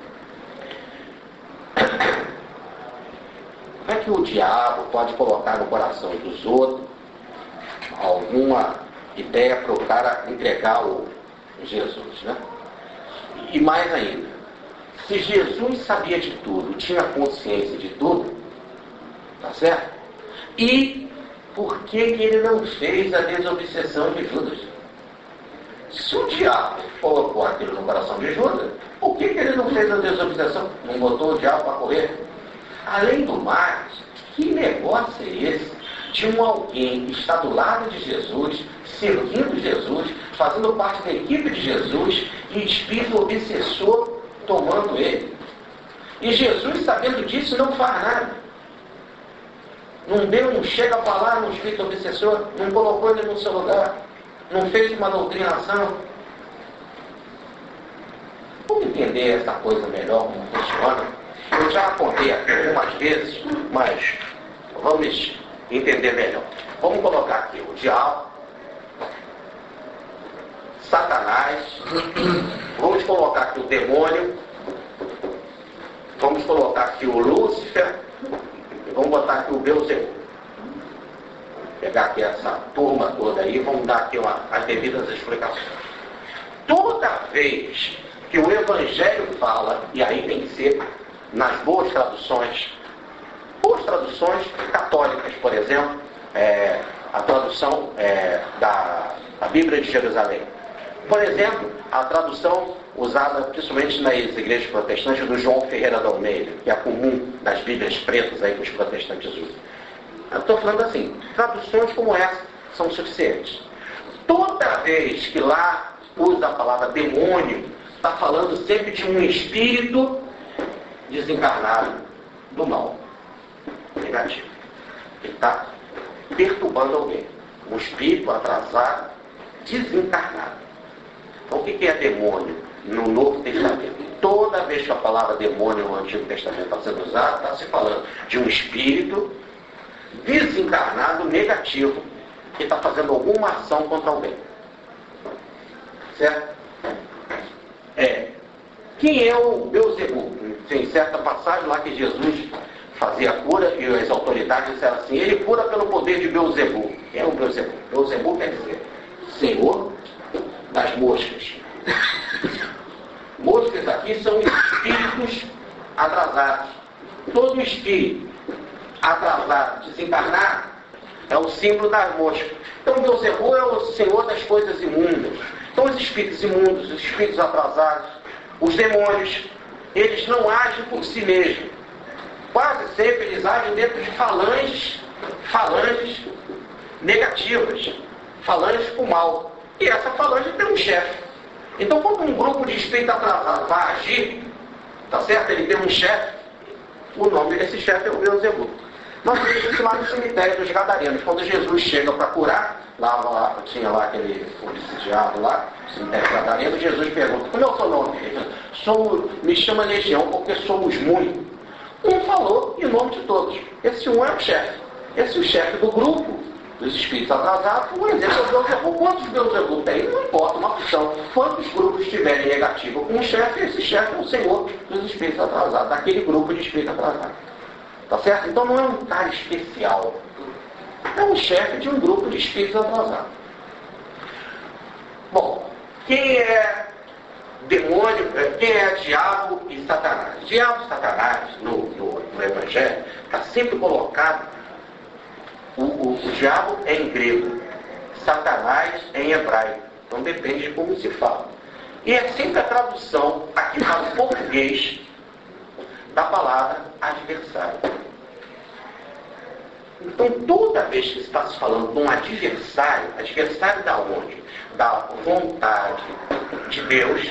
Como é que o diabo pode colocar no coração dos outros alguma ideia para o cara entregar o Jesus, né? E mais ainda, se Jesus sabia de tudo, tinha consciência de tudo, tá certo? E por que ele não fez a desobsessão de Judas? Se o diabo colocou aquilo no coração de Judas, por que ele não fez a desobsessão? Não botou o diabo para correr? Além do mais, que negócio é esse de alguém que está do lado de Jesus, servindo Jesus, fazendo parte da equipe de Jesus, e espírito obsessor tomando ele? E Jesus, sabendo disso, não faz nada. Não chega a falar no espírito obsessor, não colocou ele no seu lugar, não fez uma doutrinação. Vamos entender essa coisa melhor, como funciona. Eu já contei aqui algumas vezes, mas vamos entender melhor. Vamos colocar aqui o diabo, Satanás, vamos colocar aqui o demônio, vamos colocar aqui o Lúcifer, e vamos botar aqui o Beelzebub. Pegar aqui essa turma toda aí, vamos dar aqui as devidas explicações. Toda vez que o Evangelho fala, e aí tem que ser nas boas traduções católicas, por exemplo, a tradução da Bíblia de Jerusalém. Por exemplo, a tradução usada principalmente nas igrejas protestantes do João Ferreira da Almeida, que é comum nas Bíblias pretas aí que os protestantes usam. Eu estou falando assim, traduções como essa são suficientes. Toda vez que lá usa a palavra demônio, está falando sempre de um espírito desencarnado do mal, negativo. Ele está perturbando alguém. Um espírito atrasado, desencarnado. Então o que é demônio no Novo Testamento? Toda vez que a palavra demônio no Antigo Testamento está sendo usada, está se falando de um espírito desencarnado negativo que está fazendo alguma ação contra alguém. Certo? Quem é o Beelzebul? Tem certa passagem lá que Jesus fazia a cura e as autoridades disseram assim: ele cura pelo poder de Beelzebul. Quem é o Beelzebul? Beelzebul quer dizer Senhor das moscas. Moscas aqui são espíritos atrasados. Todo espírito atrasado, desencarnado, é o símbolo das moscas. Então Beelzebul é o senhor das coisas imundas. Então os espíritos imundos, os espíritos atrasados, os demônios, eles não agem por si mesmos. Quase sempre eles agem dentro de falanges negativas, falanges para o mal. E essa falange tem um chefe. Então quando um grupo de espíritos atrasados vai agir, tá certo? Ele tem um chefe, o nome desse chefe é o Beelzebul. Nós vimos isso lá no cemitério dos Gadarenos. Quando Jesus chega para curar, tinha lá aquele obsidiado lá, no cemitério dos Gadarenos, Jesus pergunta: como é o seu nome? Ele diz: me chama Legião porque somos muitos. Um falou em nome de todos. Esse um é o chefe. Esse é o chefe do grupo dos espíritos atrasados. Um exemplo é o Beelzebul. Quantos Beelzebul tem? Não importa, uma função. Quantos grupos tiverem negativo com um chefe, esse chefe é o senhor dos espíritos atrasados, daquele grupo de espíritos atrasados. Tá certo? Então não é um cara especial. É um chefe de um grupo de espíritos atrasados. Bom, quem é demônio, quem é diabo e Satanás? Diabo e Satanás, no Evangelho, está sempre colocado. O diabo é em grego, Satanás é em hebraico. Então depende de como se fala. E é sempre a tradução, aqui para o português, da palavra adversário. Então, toda vez que está se falando de um adversário da onde? Da vontade de Deus,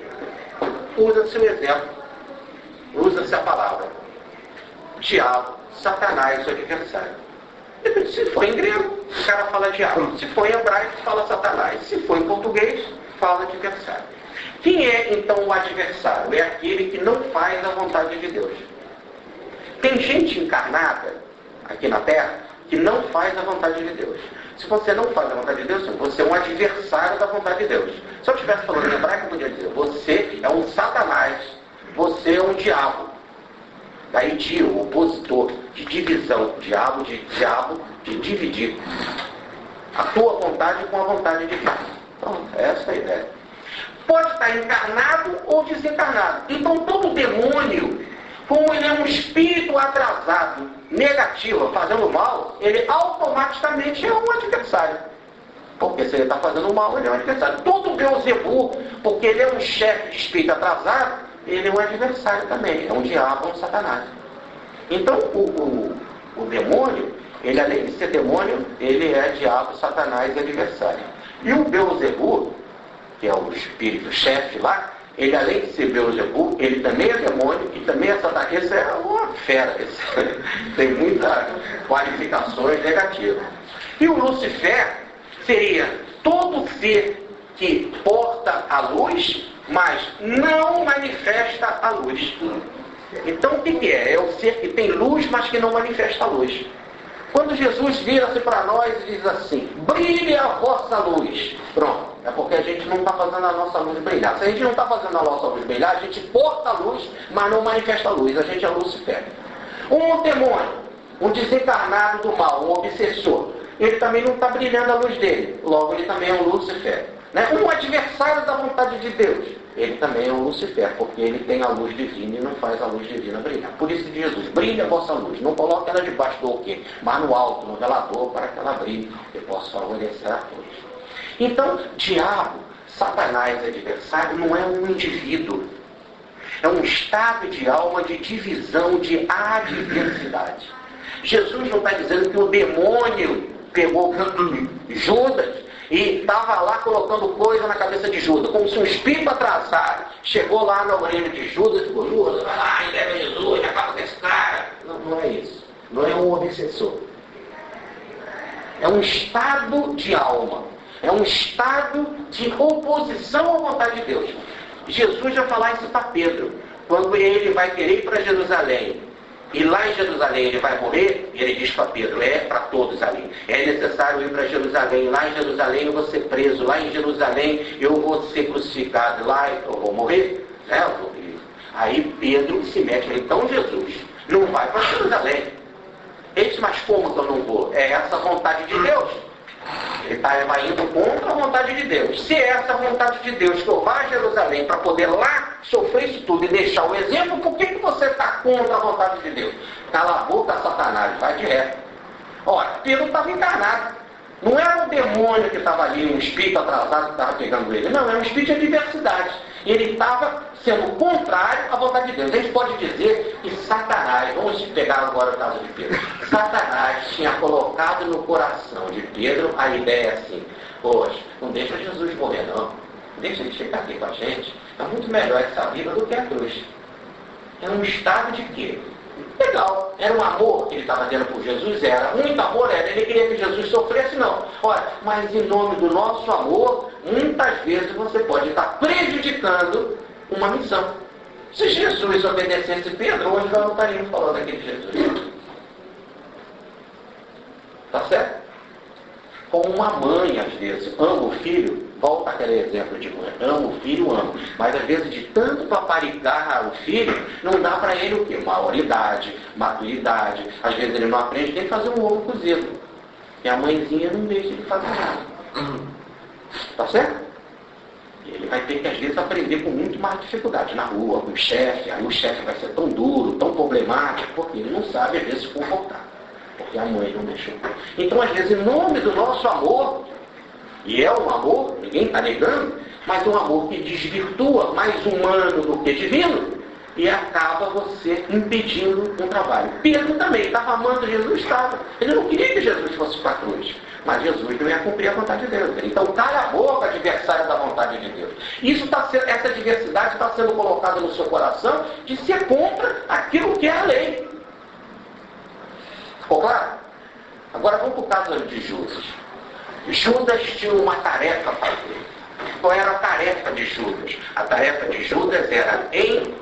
usa-se o exemplo, usa-se a palavra diabo, Satanás, o adversário. Se for em grego, o cara fala diabo. Se for em hebraico, fala Satanás. Se for em português, fala adversário. Quem é, então, o adversário? É aquele que não faz a vontade de Deus. Tem gente encarnada aqui na Terra que não faz a vontade de Deus. Se você não faz a vontade de Deus, você é um adversário da vontade de Deus. Se eu estivesse falando em hebraico, eu podia dizer: você é um Satanás, você é um diabo. Daí dia, o opositor de divisão, diabo de dividir a tua vontade com a vontade de Deus. Então, essa é a ideia. Pode estar encarnado ou desencarnado. Então todo demônio, como ele é um espírito atrasado, negativo, fazendo mal, ele automaticamente é um adversário. Porque se ele está fazendo mal, ele é um adversário. Todo Beelzebul, porque ele é um chefe de espírito atrasado, ele é um adversário também. É um diabo, um Satanás. Então o demônio, ele além de ser demônio, ele é diabo, Satanás e adversário. E o Beelzebul, que é o espírito chefe lá, ele além de ser Beelzebul, ele também é demônio e também é Satanás. Esse é uma fera, tem muitas qualificações negativas. E o Lucifer seria todo ser que porta a luz, mas não manifesta a luz. Então o que é? É o ser que tem luz, mas que não manifesta a luz. Quando Jesus vira-se para nós e diz assim: brilhe a vossa luz. Pronto. É porque a gente não está fazendo a nossa luz brilhar. Se a gente não está fazendo a nossa luz brilhar, a gente porta a luz, mas não manifesta a luz. A gente é Lucifer. Um demônio, um desencarnado do mal, um obsessor, ele também não está brilhando a luz dele. Logo, ele também é um Lucifer. Né? Um adversário da vontade de Deus, ele também é um Lucifer, porque ele tem a luz divina e não faz a luz divina brilhar. Por isso que Jesus: brilha a vossa luz. Não coloque ela debaixo do alqueire, mas no alto, no velador, para que ela brilhe e possa favorecer a todos. Então, diabo, Satanás, adversário, não é um indivíduo. É um estado de alma de divisão, de adversidade. Jesus não está dizendo que o demônio pegou Judas e estava lá colocando coisa na cabeça de Judas, como se um espírito atrasado chegou lá na orelha de Judas e falou: Judas, vai lá e leva Jesus, acaba com esse cara. Não, não é isso. Não é um obsessor. É um estado de alma. É um estado de oposição à vontade de Deus. Jesus já falou isso para Pedro. Quando ele vai querer ir para Jerusalém, e lá em Jerusalém ele vai morrer, ele diz para Pedro: é para todos ali. É necessário ir para Jerusalém. Lá em Jerusalém eu vou ser preso. Lá em Jerusalém eu vou ser crucificado. Lá eu vou morrer. Aí Pedro se mete. Então Jesus não vai para Jerusalém. Ele diz: mas como que eu não vou? É essa a vontade de Deus. Ele vai indo contra a vontade de Deus. Se é essa a vontade de Deus que eu vá a Jerusalém para poder lá sofrer isso tudo e deixar o exemplo, por que você está contra a vontade de Deus? Cala a boca, Satanás, vai direto. Olha, Pedro estava encarnado. Não era um demônio que estava ali, um espírito atrasado que estava pegando ele. Não, era um espírito de adversidade. E ele estava sendo contrário à vontade de Deus. A gente pode dizer que Satanás, vamos pegar agora o caso de Pedro, Satanás tinha colocado no coração de Pedro a ideia assim: poxa, não deixa Jesus morrer não, deixa ele chegar aqui com a gente, é muito melhor essa vida do que a cruz. É um estado de quê? Legal, era um amor que ele estava tendo por Jesus, era muito amor, era, ele queria que Jesus sofresse, não. Olha, mas em nome do nosso amor, muitas vezes você pode estar prejudicando uma missão. Se Jesus obedecesse Pedro, hoje nós não estaríamos falando aqui de Jesus. Tá certo? Como uma mãe, às vezes, ama o filho, volta aquele exemplo de mãe, ama o filho, ama. Mas às vezes, de tanto paparicar o filho, não dá para ele o quê? Maioridade, maturidade. Às vezes ele não aprende, tem que fazer um ovo cozido. E a mãezinha não deixa ele fazer nada. Tá certo? E ele vai ter que, às vezes, aprender com muito mais dificuldade na rua, com o chefe. Aí o chefe vai ser tão duro, tão problemático, porque ele não sabe, às vezes, se comportar. Porque a mãe não deixou. Então, às vezes, em nome do nosso amor, e é um amor, ninguém está negando, mas um amor que desvirtua, mais humano do que divino, e acaba você impedindo um trabalho. Pedro também estava amando Jesus, estava. Ele não queria que Jesus fosse para a cruz, mas Jesus não ia cumprir a vontade de Deus. Então, cala a boca, adversário da vontade de Deus. Essa diversidade está sendo colocada no seu coração de ser contra aquilo que é a lei. Ficou claro? Agora vamos para o caso de Judas. Judas tinha uma tarefa a fazer. Qual era a tarefa de Judas? A tarefa de Judas era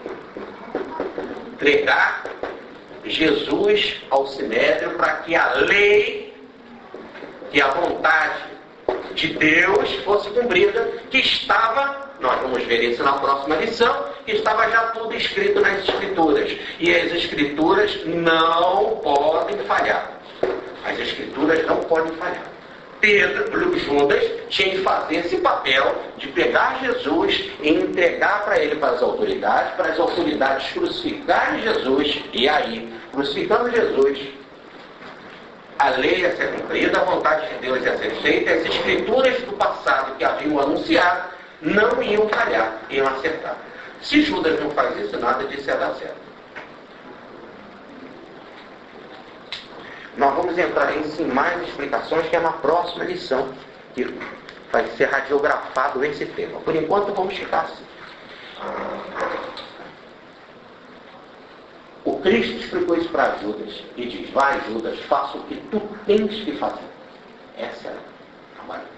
entregar Jesus ao Sinédrio para que a lei, que a vontade de Deus fosse cumprida, que estava, nós vamos ver isso na próxima lição, que estava já tudo escrito nas Escrituras. E as Escrituras não podem falhar. As Escrituras não podem falhar. Judas tinha que fazer esse papel de pegar Jesus e entregar para ele, para as autoridades crucificarem Jesus, e aí, crucificando Jesus, a lei ia ser cumprida, a vontade de Deus ia ser feita, as Escrituras do passado que haviam anunciado não iam falhar, iam acertar. Se Judas não faz isso, nada disso ia dar certo. Nós vamos entrar em mais explicações, que é na próxima lição, que vai ser radiografado esse tema. Por enquanto, vamos ficar assim. O Cristo explicou isso para Judas e diz: vai, Judas, faça o que tu tens que fazer. Essa é a maneira.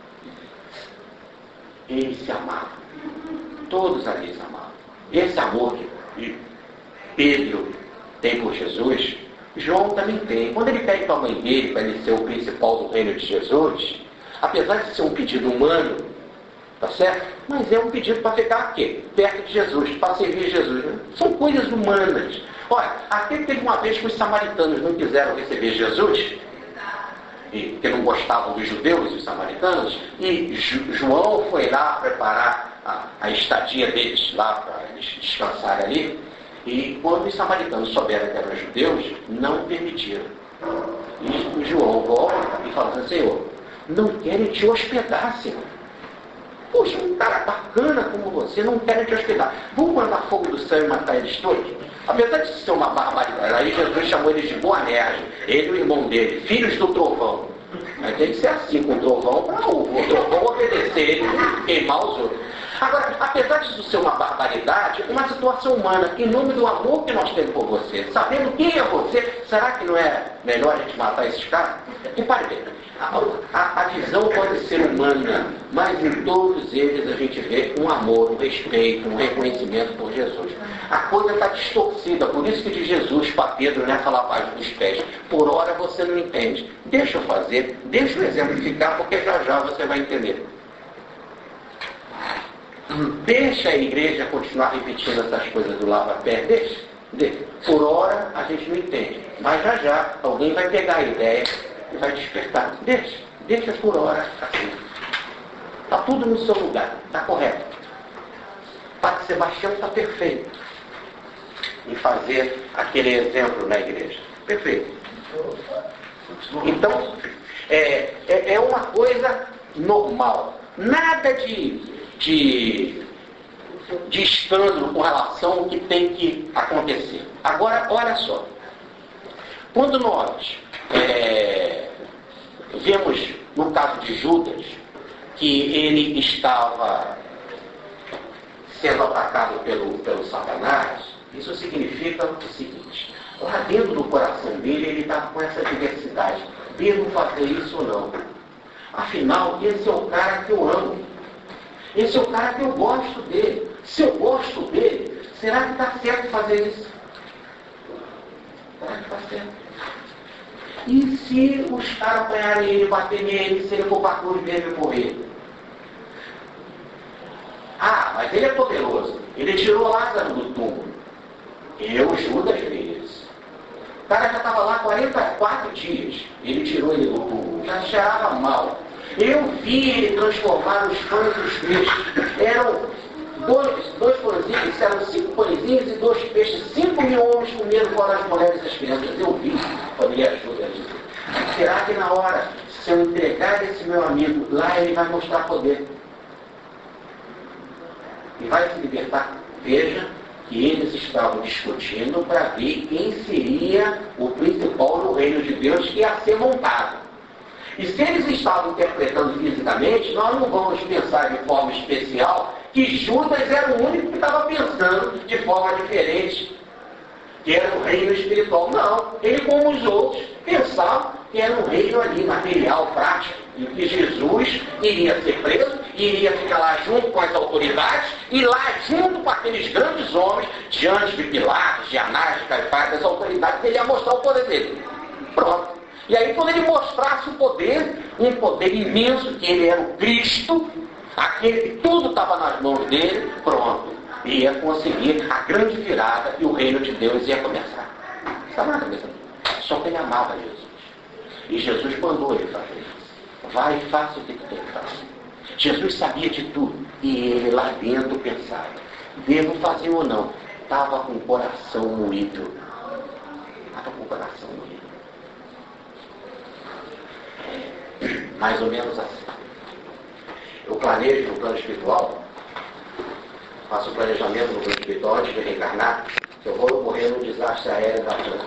Eles se amavam. Todos ali se amavam. Esse amor que Pedro tem por Jesus, João também tem. Quando ele pede para a mãe dele, para ele ser o principal do reino de Jesus, apesar de ser um pedido humano, tá certo? Mas é um pedido para ficar aqui, perto de Jesus, para servir Jesus. Né? São coisas humanas. Olha, até teve uma vez que os samaritanos não quiseram receber Jesus, que não gostavam dos judeus, os samaritanos, e João foi lá preparar a estadia deles lá, para eles descansarem ali. E quando os samaritanos souberam que eram judeus, não permitiram. E João volta e fala assim: Senhor, não querem te hospedar, Senhor. Poxa, um cara bacana como você, não querem te hospedar. Vamos mandar fogo do céu e matar eles todos? Apesar de ser uma barbaridade, aí Jesus chamou eles de Boanerges, ele e o irmão dele, filhos do trovão. Mas tem que ser assim, com o trovão para o trovão obedecer e queimar os outros. Agora, apesar disso ser uma barbaridade, uma situação humana, em nome do amor que nós temos por você, sabendo quem é você, será que não é melhor a gente matar esses caras? Repare bem, a visão pode ser humana, mas em todos eles a gente vê um amor, um respeito, um reconhecimento por Jesus. A coisa está distorcida, por isso que de Jesus para Pedro nessa lavagem dos pés, por hora você não entende. Deixa eu fazer, deixa eu exemplificar, porque já já você vai entender. Deixa a igreja continuar repetindo essas coisas do lava-pé, deixa. Por hora a gente não entende, mas já já alguém vai pegar a ideia e vai despertar. Deixa por hora assim. Está tudo no seu lugar, está correto. Padre Sebastião está perfeito em fazer aquele exemplo na igreja. Perfeito. Então, é uma coisa normal. Nada de escândalo com relação ao que tem que acontecer. Agora, olha só. Quando nós vemos, no caso de Judas, que ele estava sendo atacado pelo Satanás, isso significa o seguinte: lá dentro do coração dele, ele estava com essa diversidade. Devo fazer isso ou não? Afinal, esse é o cara que eu amo. Esse é o cara que eu gosto dele. Se eu gosto dele, será que está certo fazer isso? Será que está certo? E se os caras apanharem ele, bater nele, se ele for para a cruz mesmo e morrer? Ah, mas ele é poderoso. Ele tirou Lázaro do túmulo. Eu, Judas, fiz isso. O cara já estava lá 44 dias. Ele tirou ele do túmulo. Já cheirava mal. Eu vi ele transformar os pães dos peixes. Eram dois pãezinhos, eram 5 pãezinhos e 2 peixes. 5.000 homens comeram, fora as mulheres e as crianças. Eu vi quando ele ajuda a dizer. Será que na hora, se eu entregar esse meu amigo, lá ele vai mostrar poder? E vai se libertar? Veja que eles estavam discutindo para ver quem seria o principal no reino de Deus que ia ser montado. E se eles estavam interpretando fisicamente, nós não vamos pensar de forma especial que Judas era o único que estava pensando de forma diferente, que era o reino espiritual. Não, ele como os outros pensavam que era um reino ali, material, prático, em que Jesus iria ser preso, iria ficar lá junto com as autoridades, e lá junto com aqueles grandes homens, diante de Pilatos, de Anás, de Caifás, das autoridades, ele ia mostrar o poder dele. Pronto. E aí quando ele mostrasse o poder, um poder imenso, que ele era o Cristo, aquele que tudo estava nas mãos dele, pronto. Ia conseguir a grande virada e o reino de Deus ia começar. Estava na cabeça dele. Só que ele amava Jesus. E Jesus mandou ele fazer isso. Vai e faça o que tu tem que fazer. Jesus sabia de tudo. E ele lá dentro pensava, devo fazer ou não? Estava com o coração moído. Estava com o coração moído. Mais ou menos assim. Eu planejo no plano espiritual, faço o planejamento no plano espiritual antes de reencarnar, que eu vou morrer num desastre aéreo da França.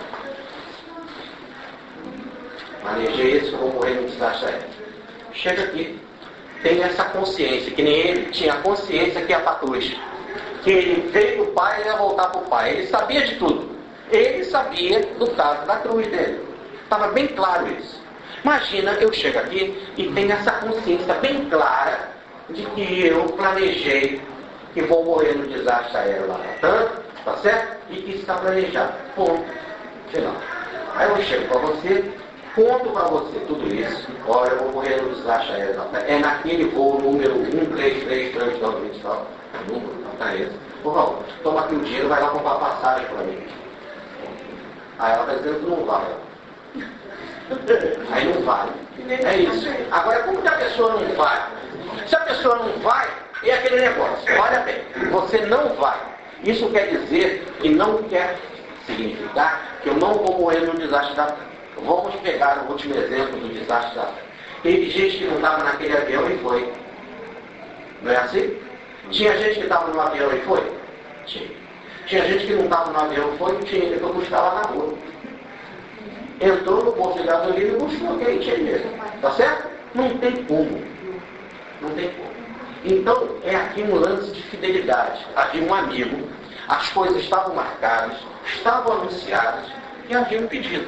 Planejei isso, vou morrer num desastre aéreo. Chega aqui, tem essa consciência, que nem ele tinha consciência que ia para a cruz. Que ele veio do pai e ia voltar para o pai. Ele sabia de tudo. Ele sabia do caso da cruz dele. Estava bem claro isso. Imagina, eu chego aqui e tenho essa consciência bem clara de que eu planejei que vou morrer no desastre aéreo lá na TAM, tá certo? E que isso está planejado. Ponto. Final. Aí eu chego para você, conto para você tudo isso. Olha, eu vou morrer no desastre aéreo da TAM. É naquele voo número 1333229. O número, não tá esse. Por favor, toma aqui o dinheiro, vai lá comprar passagem para mim. Aí ela está dizendo que não vai. Aí não vai. É isso. Agora, como que a pessoa não vai? Se a pessoa não vai, é aquele negócio. Olha bem, você não vai. Isso quer dizer que não quer significar que eu não vou morrer no desastre da... Vamos pegar o último exemplo do desastre da... Teve gente que não estava naquele avião e foi. Não é assim? Tinha gente que estava no avião e foi? Tinha. Tinha gente que não estava no avião e foi, tinha, depois buscava na rua. entrou no posto de gasolina e buscou quem tinha dinheiro. Tá certo? Não tem como. Não tem como. Então, é aqui um lance de fidelidade. Havia um amigo, as coisas estavam marcadas, estavam anunciadas e havia um pedido.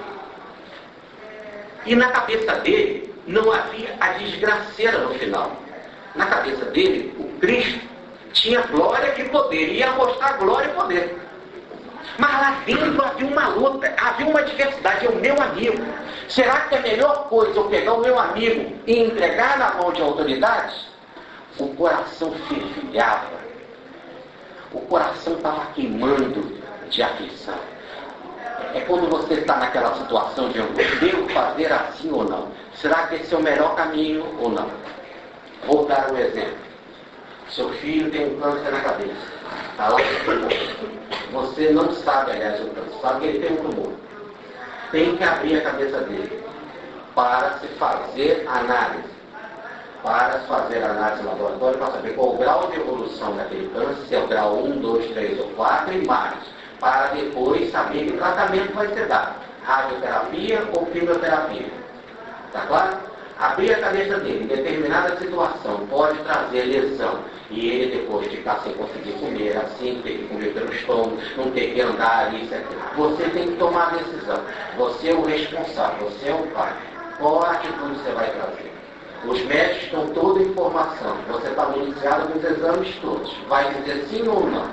E na cabeça dele não havia a desgraceira no final. Na cabeça dele, o Cristo tinha glória e poder, ia mostrar glória e poder. Mas lá dentro havia uma luta, havia uma diversidade. É o meu amigo. Será que é a melhor coisa eu pegar o meu amigo e entregar na mão de autoridades? O coração fervilhava. O coração estava queimando de aflição. É quando você está naquela situação de devo fazer assim ou não? Será que esse é o melhor caminho ou não? Vou dar um exemplo. Seu filho tem um câncer na cabeça. Está lá no tumor. Você não sabe, aliás, o câncer. Sabe que ele tem um tumor. Tem que abrir a cabeça dele para se fazer análise. Para se fazer análise laboratório para saber qual o grau de evolução daquele câncer, se é o grau 1, 2, 3 ou 4 e mais. Para depois saber que o tratamento vai ser dado. Radioterapia ou quimioterapia. Está claro? Abrir a cabeça dele em determinada situação pode trazer lesão. E ele depois de ficar sem conseguir comer, assim, ter que comer pelo estômago, não ter que andar, isso aqui. Você tem que tomar a decisão. Você é o responsável, você é o pai. Qual atitude você vai trazer? Os médicos estão toda a informação. Você está municiado com os exames todos. Vai dizer sim ou não?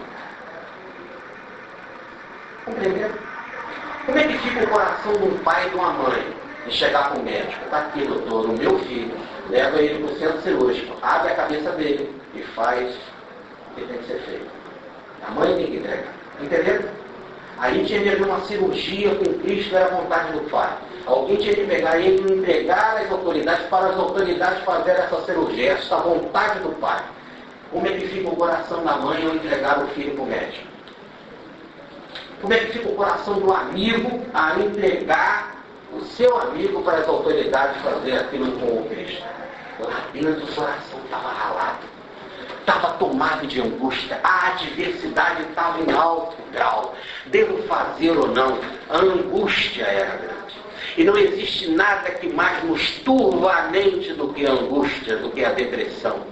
Compreendeu? Como é que fica o coração de um pai e de uma mãe? De chegar com o médico, está aqui, doutor, o meu filho, leva ele para o centro cirúrgico, abre a cabeça dele e faz o que tem que ser feito. A mãe tem que entregar. Entendeu? Aí tinha de haver uma cirurgia com Cristo, era a vontade do Pai. Alguém tinha de pegar ele e entregar às autoridades, para as autoridades fazerem essa cirurgia, essa vontade do Pai. Como é que fica o coração da mãe ao entregar o filho para o médico? Como é que fica o coração do amigo a entregar o seu amigo para as autoridades fazer aquilo com o Cristo? Lá dentro o coração estava ralado, estava tomado de angústia, a adversidade estava em alto grau. Devo fazer ou não? A angústia era grande. E não existe nada que mais nos turva a mente do que a angústia, do que a depressão.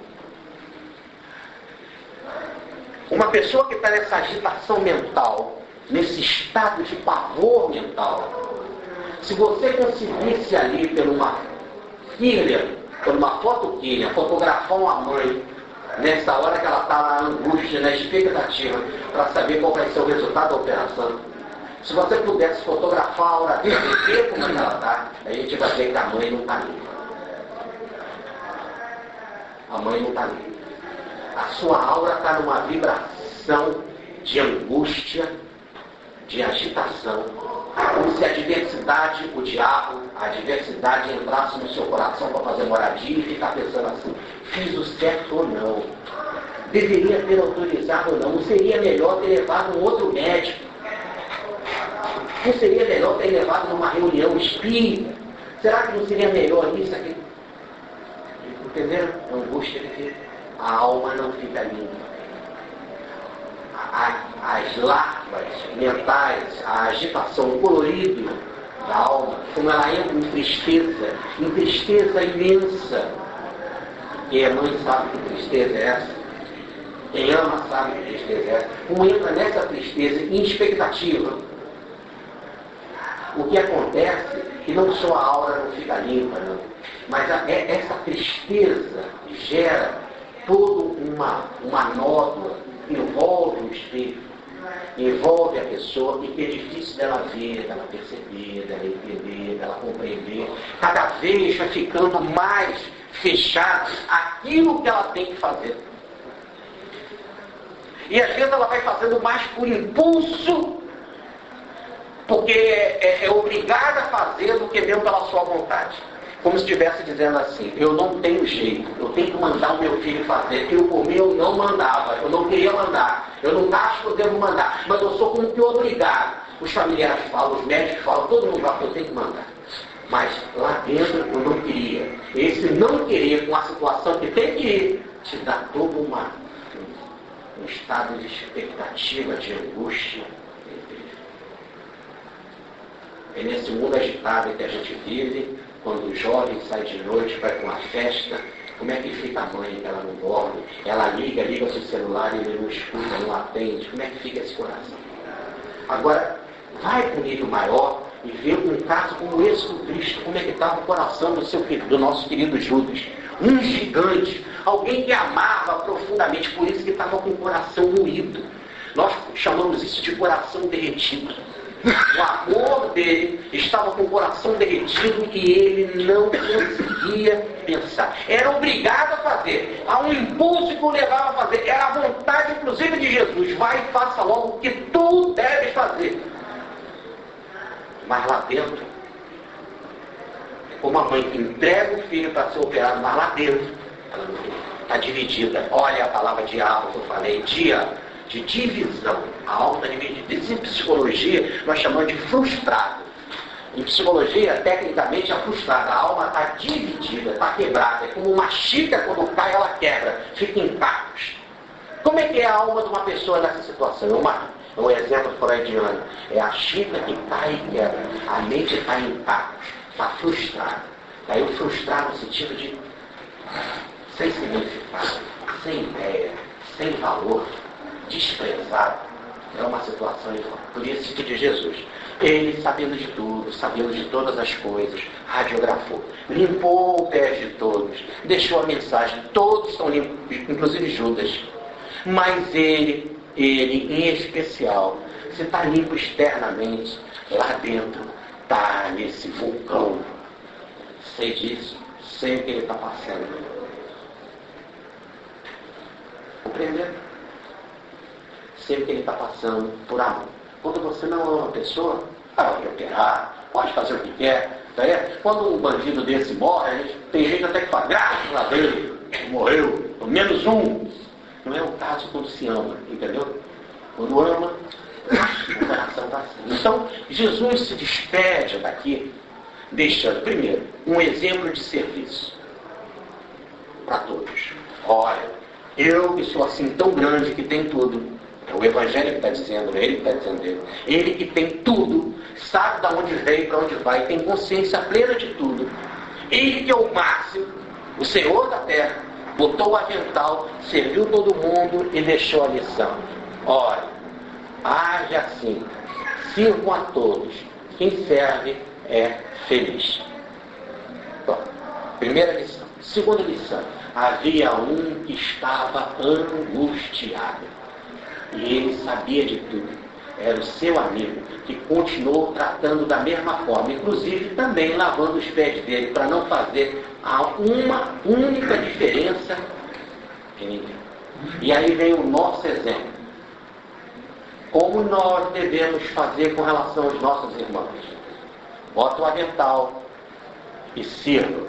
Uma pessoa que está nessa agitação mental, nesse estado de pavor mental, se você conseguisse ali por uma filha, por uma fotoquilha, fotografar uma mãe, nessa hora que ela está na angústia, na expectativa, para saber qual vai ser o resultado da operação, se você pudesse fotografar a hora dela e ver como ela está, a gente vai ver que a mãe não está limpa. A mãe não está limpa. A sua aura está numa vibração de angústia, de agitação, como se a adversidade, o diabo, a adversidade entrasse no seu coração para fazer moradia e ficar pensando assim, fiz o certo ou não? Deveria ter autorizado ou não? Não seria melhor ter levado um outro médico? Não seria melhor ter levado numa reunião espírita? Será que não seria melhor isso aqui? Entenderam? A angústia que a alma não fica limpa. As larvas mentais, a agitação, o colorido da alma, como ela entra em tristeza imensa. Quem é mãe sabe que tristeza é essa. Quem ama sabe que tristeza é essa. Como entra nessa tristeza em expectativa. O que acontece é que não só a aura não fica limpa, não, mas essa tristeza gera toda uma nódoa, envolve o espírito, envolve a pessoa, e que é difícil dela ver, dela perceber, dela entender, dela compreender. Cada vez vai ficando mais fechado aquilo que ela tem que fazer. E às vezes ela vai fazendo mais por impulso, porque é obrigada a fazer do que mesmo pela sua vontade. Como se estivesse dizendo assim, eu não tenho jeito, eu tenho que mandar o meu filho fazer. Eu por mim eu não mandava, eu não queria mandar, eu não acho que eu devo mandar, mas eu sou como que obrigado. Os familiares falam, os médicos falam, todo mundo fala que eu tenho que mandar. Mas lá dentro eu não queria. Esse não querer com a situação que tem que ir, te dá todo um estado de expectativa, de angústia. É nesse mundo agitado que a gente vive, quando o jovem sai de noite para uma festa, como é que fica a mãe que ela não dorme? Ela liga o seu celular e ele não escuta, não atende. Como é que fica esse coração? Agora, vai para um nível maior e vê um caso como esse do Cristo, como é que estava o coração do nosso querido Judas. Um gigante, alguém que amava profundamente, por isso que estava com o coração moído. Nós chamamos isso de coração derretido. O amor dele estava com o coração derretido e ele não conseguia pensar. Era obrigado a fazer. Há um impulso que o levava a fazer. Era a vontade, inclusive, de Jesus. Vai e faça logo o que tu deves fazer. Mas lá dentro, como a mãe que entrega o filho para ser operado, mas lá dentro, ela está dividida. Olha a palavra diabo que eu falei, de divisão. A alma está dividida. Isso em psicologia nós chamamos de frustrado. Em psicologia, tecnicamente, é frustrada. A alma está dividida, está quebrada. É como uma xícara, quando cai, ela quebra. Fica em cacos. Como é que é a alma de uma pessoa nessa situação? É um exemplo freudiano. É a xícara que cai e quebra. A mente está em cacos. Está frustrada. Daí o frustrado no sentido de sem significado, sem ideia, sem valor, desprezado. É uma situação por isso que de Jesus. Ele, sabendo de tudo, sabendo de todas as coisas, radiografou, limpou o pé de todos, deixou a mensagem, todos estão limpos, inclusive Judas. Mas ele em especial, você está limpo externamente, lá dentro está nesse vulcão. Sei disso, sei o que ele está passando. Compreendeu? Sei o que ele está passando por amor. Quando você não ama uma pessoa, pode operar, pode fazer o que quer. Quando um bandido desse morre, tem gente até que fala, graças a Deus, morreu, menos um. Não é o caso quando se ama, entendeu? Quando ama, o coração está assim. Então, Jesus se despede daqui, deixando, primeiro, um exemplo de serviço para todos. Olha, eu que sou assim tão grande que tem tudo. É o Evangelho que está dizendo, ele que está dizendo dele. Ele que tem tudo, sabe de onde veio, para onde vai, tem consciência plena de tudo. Ele que é o máximo, o Senhor da terra, botou o avental, serviu todo mundo e deixou a lição. Olha, age assim, sirvam a todos. Quem serve é feliz. Bom, primeira lição. Segunda lição. Havia um que estava angustiado. E ele sabia de tudo. Era o seu amigo, que continuou tratando da mesma forma, inclusive também lavando os pés dele, para não fazer uma única diferença em ninguém. E aí vem o nosso exemplo. Como nós devemos fazer com relação aos nossos irmãos? Bota o avental e sirva.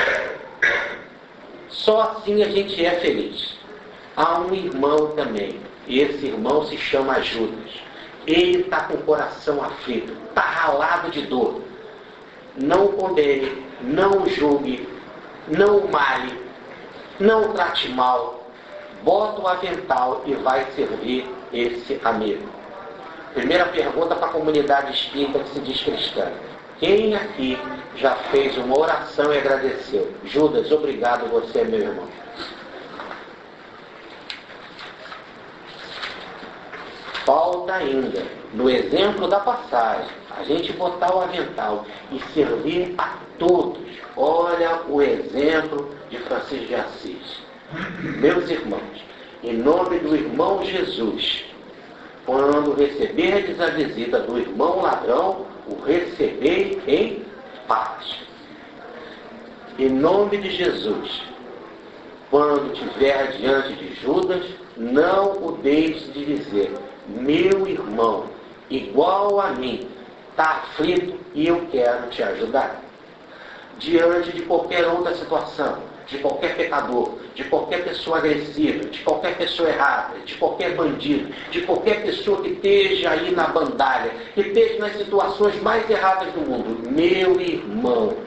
Só assim a gente é feliz. Há um irmão também. E esse irmão se chama Judas. Ele está com o coração aflito, está ralado de dor. Não o condene, não o julgue, não o male, não o trate mal. Bota o avental e vai servir esse amigo. Primeira pergunta para a comunidade espírita que se diz cristã. Quem aqui já fez uma oração e agradeceu? Judas, obrigado, você é meu irmão. Falta ainda, no exemplo da passagem, a gente botar o avental e servir a todos. Olha o exemplo de Francisco de Assis. Meus irmãos, em nome do irmão Jesus, quando receberdes a visita do irmão ladrão, o recebei em paz. Em nome de Jesus, quando estiver diante de Judas, não o deixe de dizer, meu irmão, igual a mim, está aflito e eu quero te ajudar. Diante de qualquer outra situação, de qualquer pecador, de qualquer pessoa agressiva, de qualquer pessoa errada, de qualquer bandido, de qualquer pessoa que esteja aí na bandalha, que esteja nas situações mais erradas do mundo, meu irmão,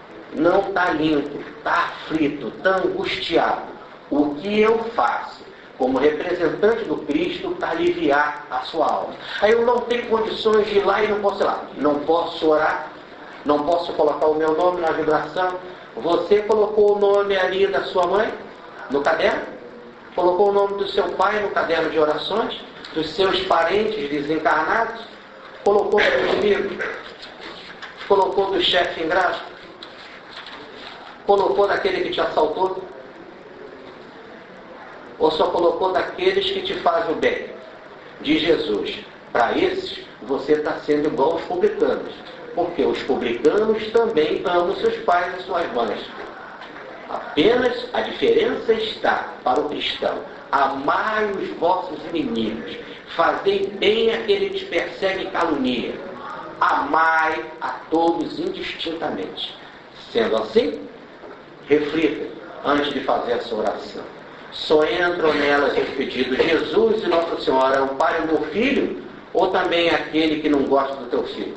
não está limpo, está aflito, está angustiado. O que eu faço como representante do Cristo, para aliviar a sua alma. Aí eu não tenho condições de ir lá e não posso ir lá. Não posso orar, não posso colocar o meu nome na vibração. Você colocou o nome ali da sua mãe no caderno? Colocou o nome do seu pai no caderno de orações? Dos seus parentes desencarnados? Colocou do inimigo? Colocou do chefe ingrato? Colocou daquele que te assaltou? Ou só colocou daqueles que te fazem o bem? De Jesus. Para esses, você está sendo igual aos publicanos. Porque os publicanos também amam seus pais e suas mães. Apenas a diferença está para o cristão. Amai os vossos inimigos. Fazei bem àquele que te persegue e calunia. Amai a todos indistintamente. Sendo assim, reflita antes de fazer essa oração. Só entram nelas os pedidos: Jesus e Nossa Senhora, ampare o meu filho, ou também aquele que não gosta do teu filho?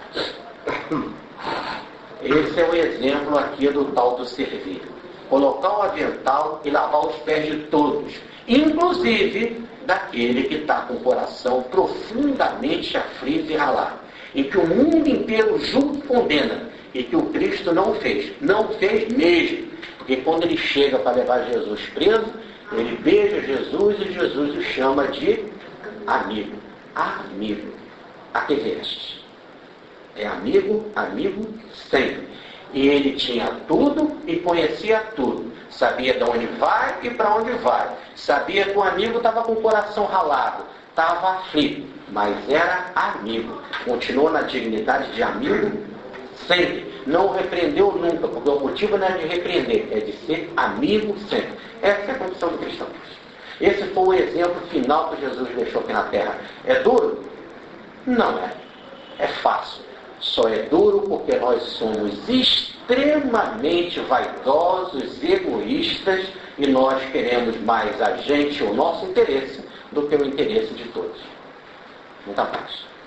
Esse é o exemplo aqui do tal do servir. Colocar o avental e lavar os pés de todos, inclusive daquele que está com o coração profundamente aflito e ralado, em que o mundo inteiro julga e condena, e que o Cristo não fez mesmo, porque quando ele chega para levar Jesus preso, ele beija Jesus e Jesus o chama de amigo. Amigo, a que veste? É amigo, amigo sempre. E ele tinha tudo e conhecia tudo. Sabia de onde vai e para onde vai. Sabia que o amigo estava com o coração ralado, estava aflito, mas era amigo. Continuou na dignidade de amigo sempre. Não o repreendeu nunca, porque o motivo não é de repreender, é de ser amigo sempre. Essa é a condição do cristão. Esse foi o exemplo final que Jesus deixou aqui na terra. É duro? Não é. É fácil. Só é duro porque nós somos extremamente vaidosos, egoístas, e nós queremos mais a gente, o nosso interesse, do que o interesse de todos. Muita paz.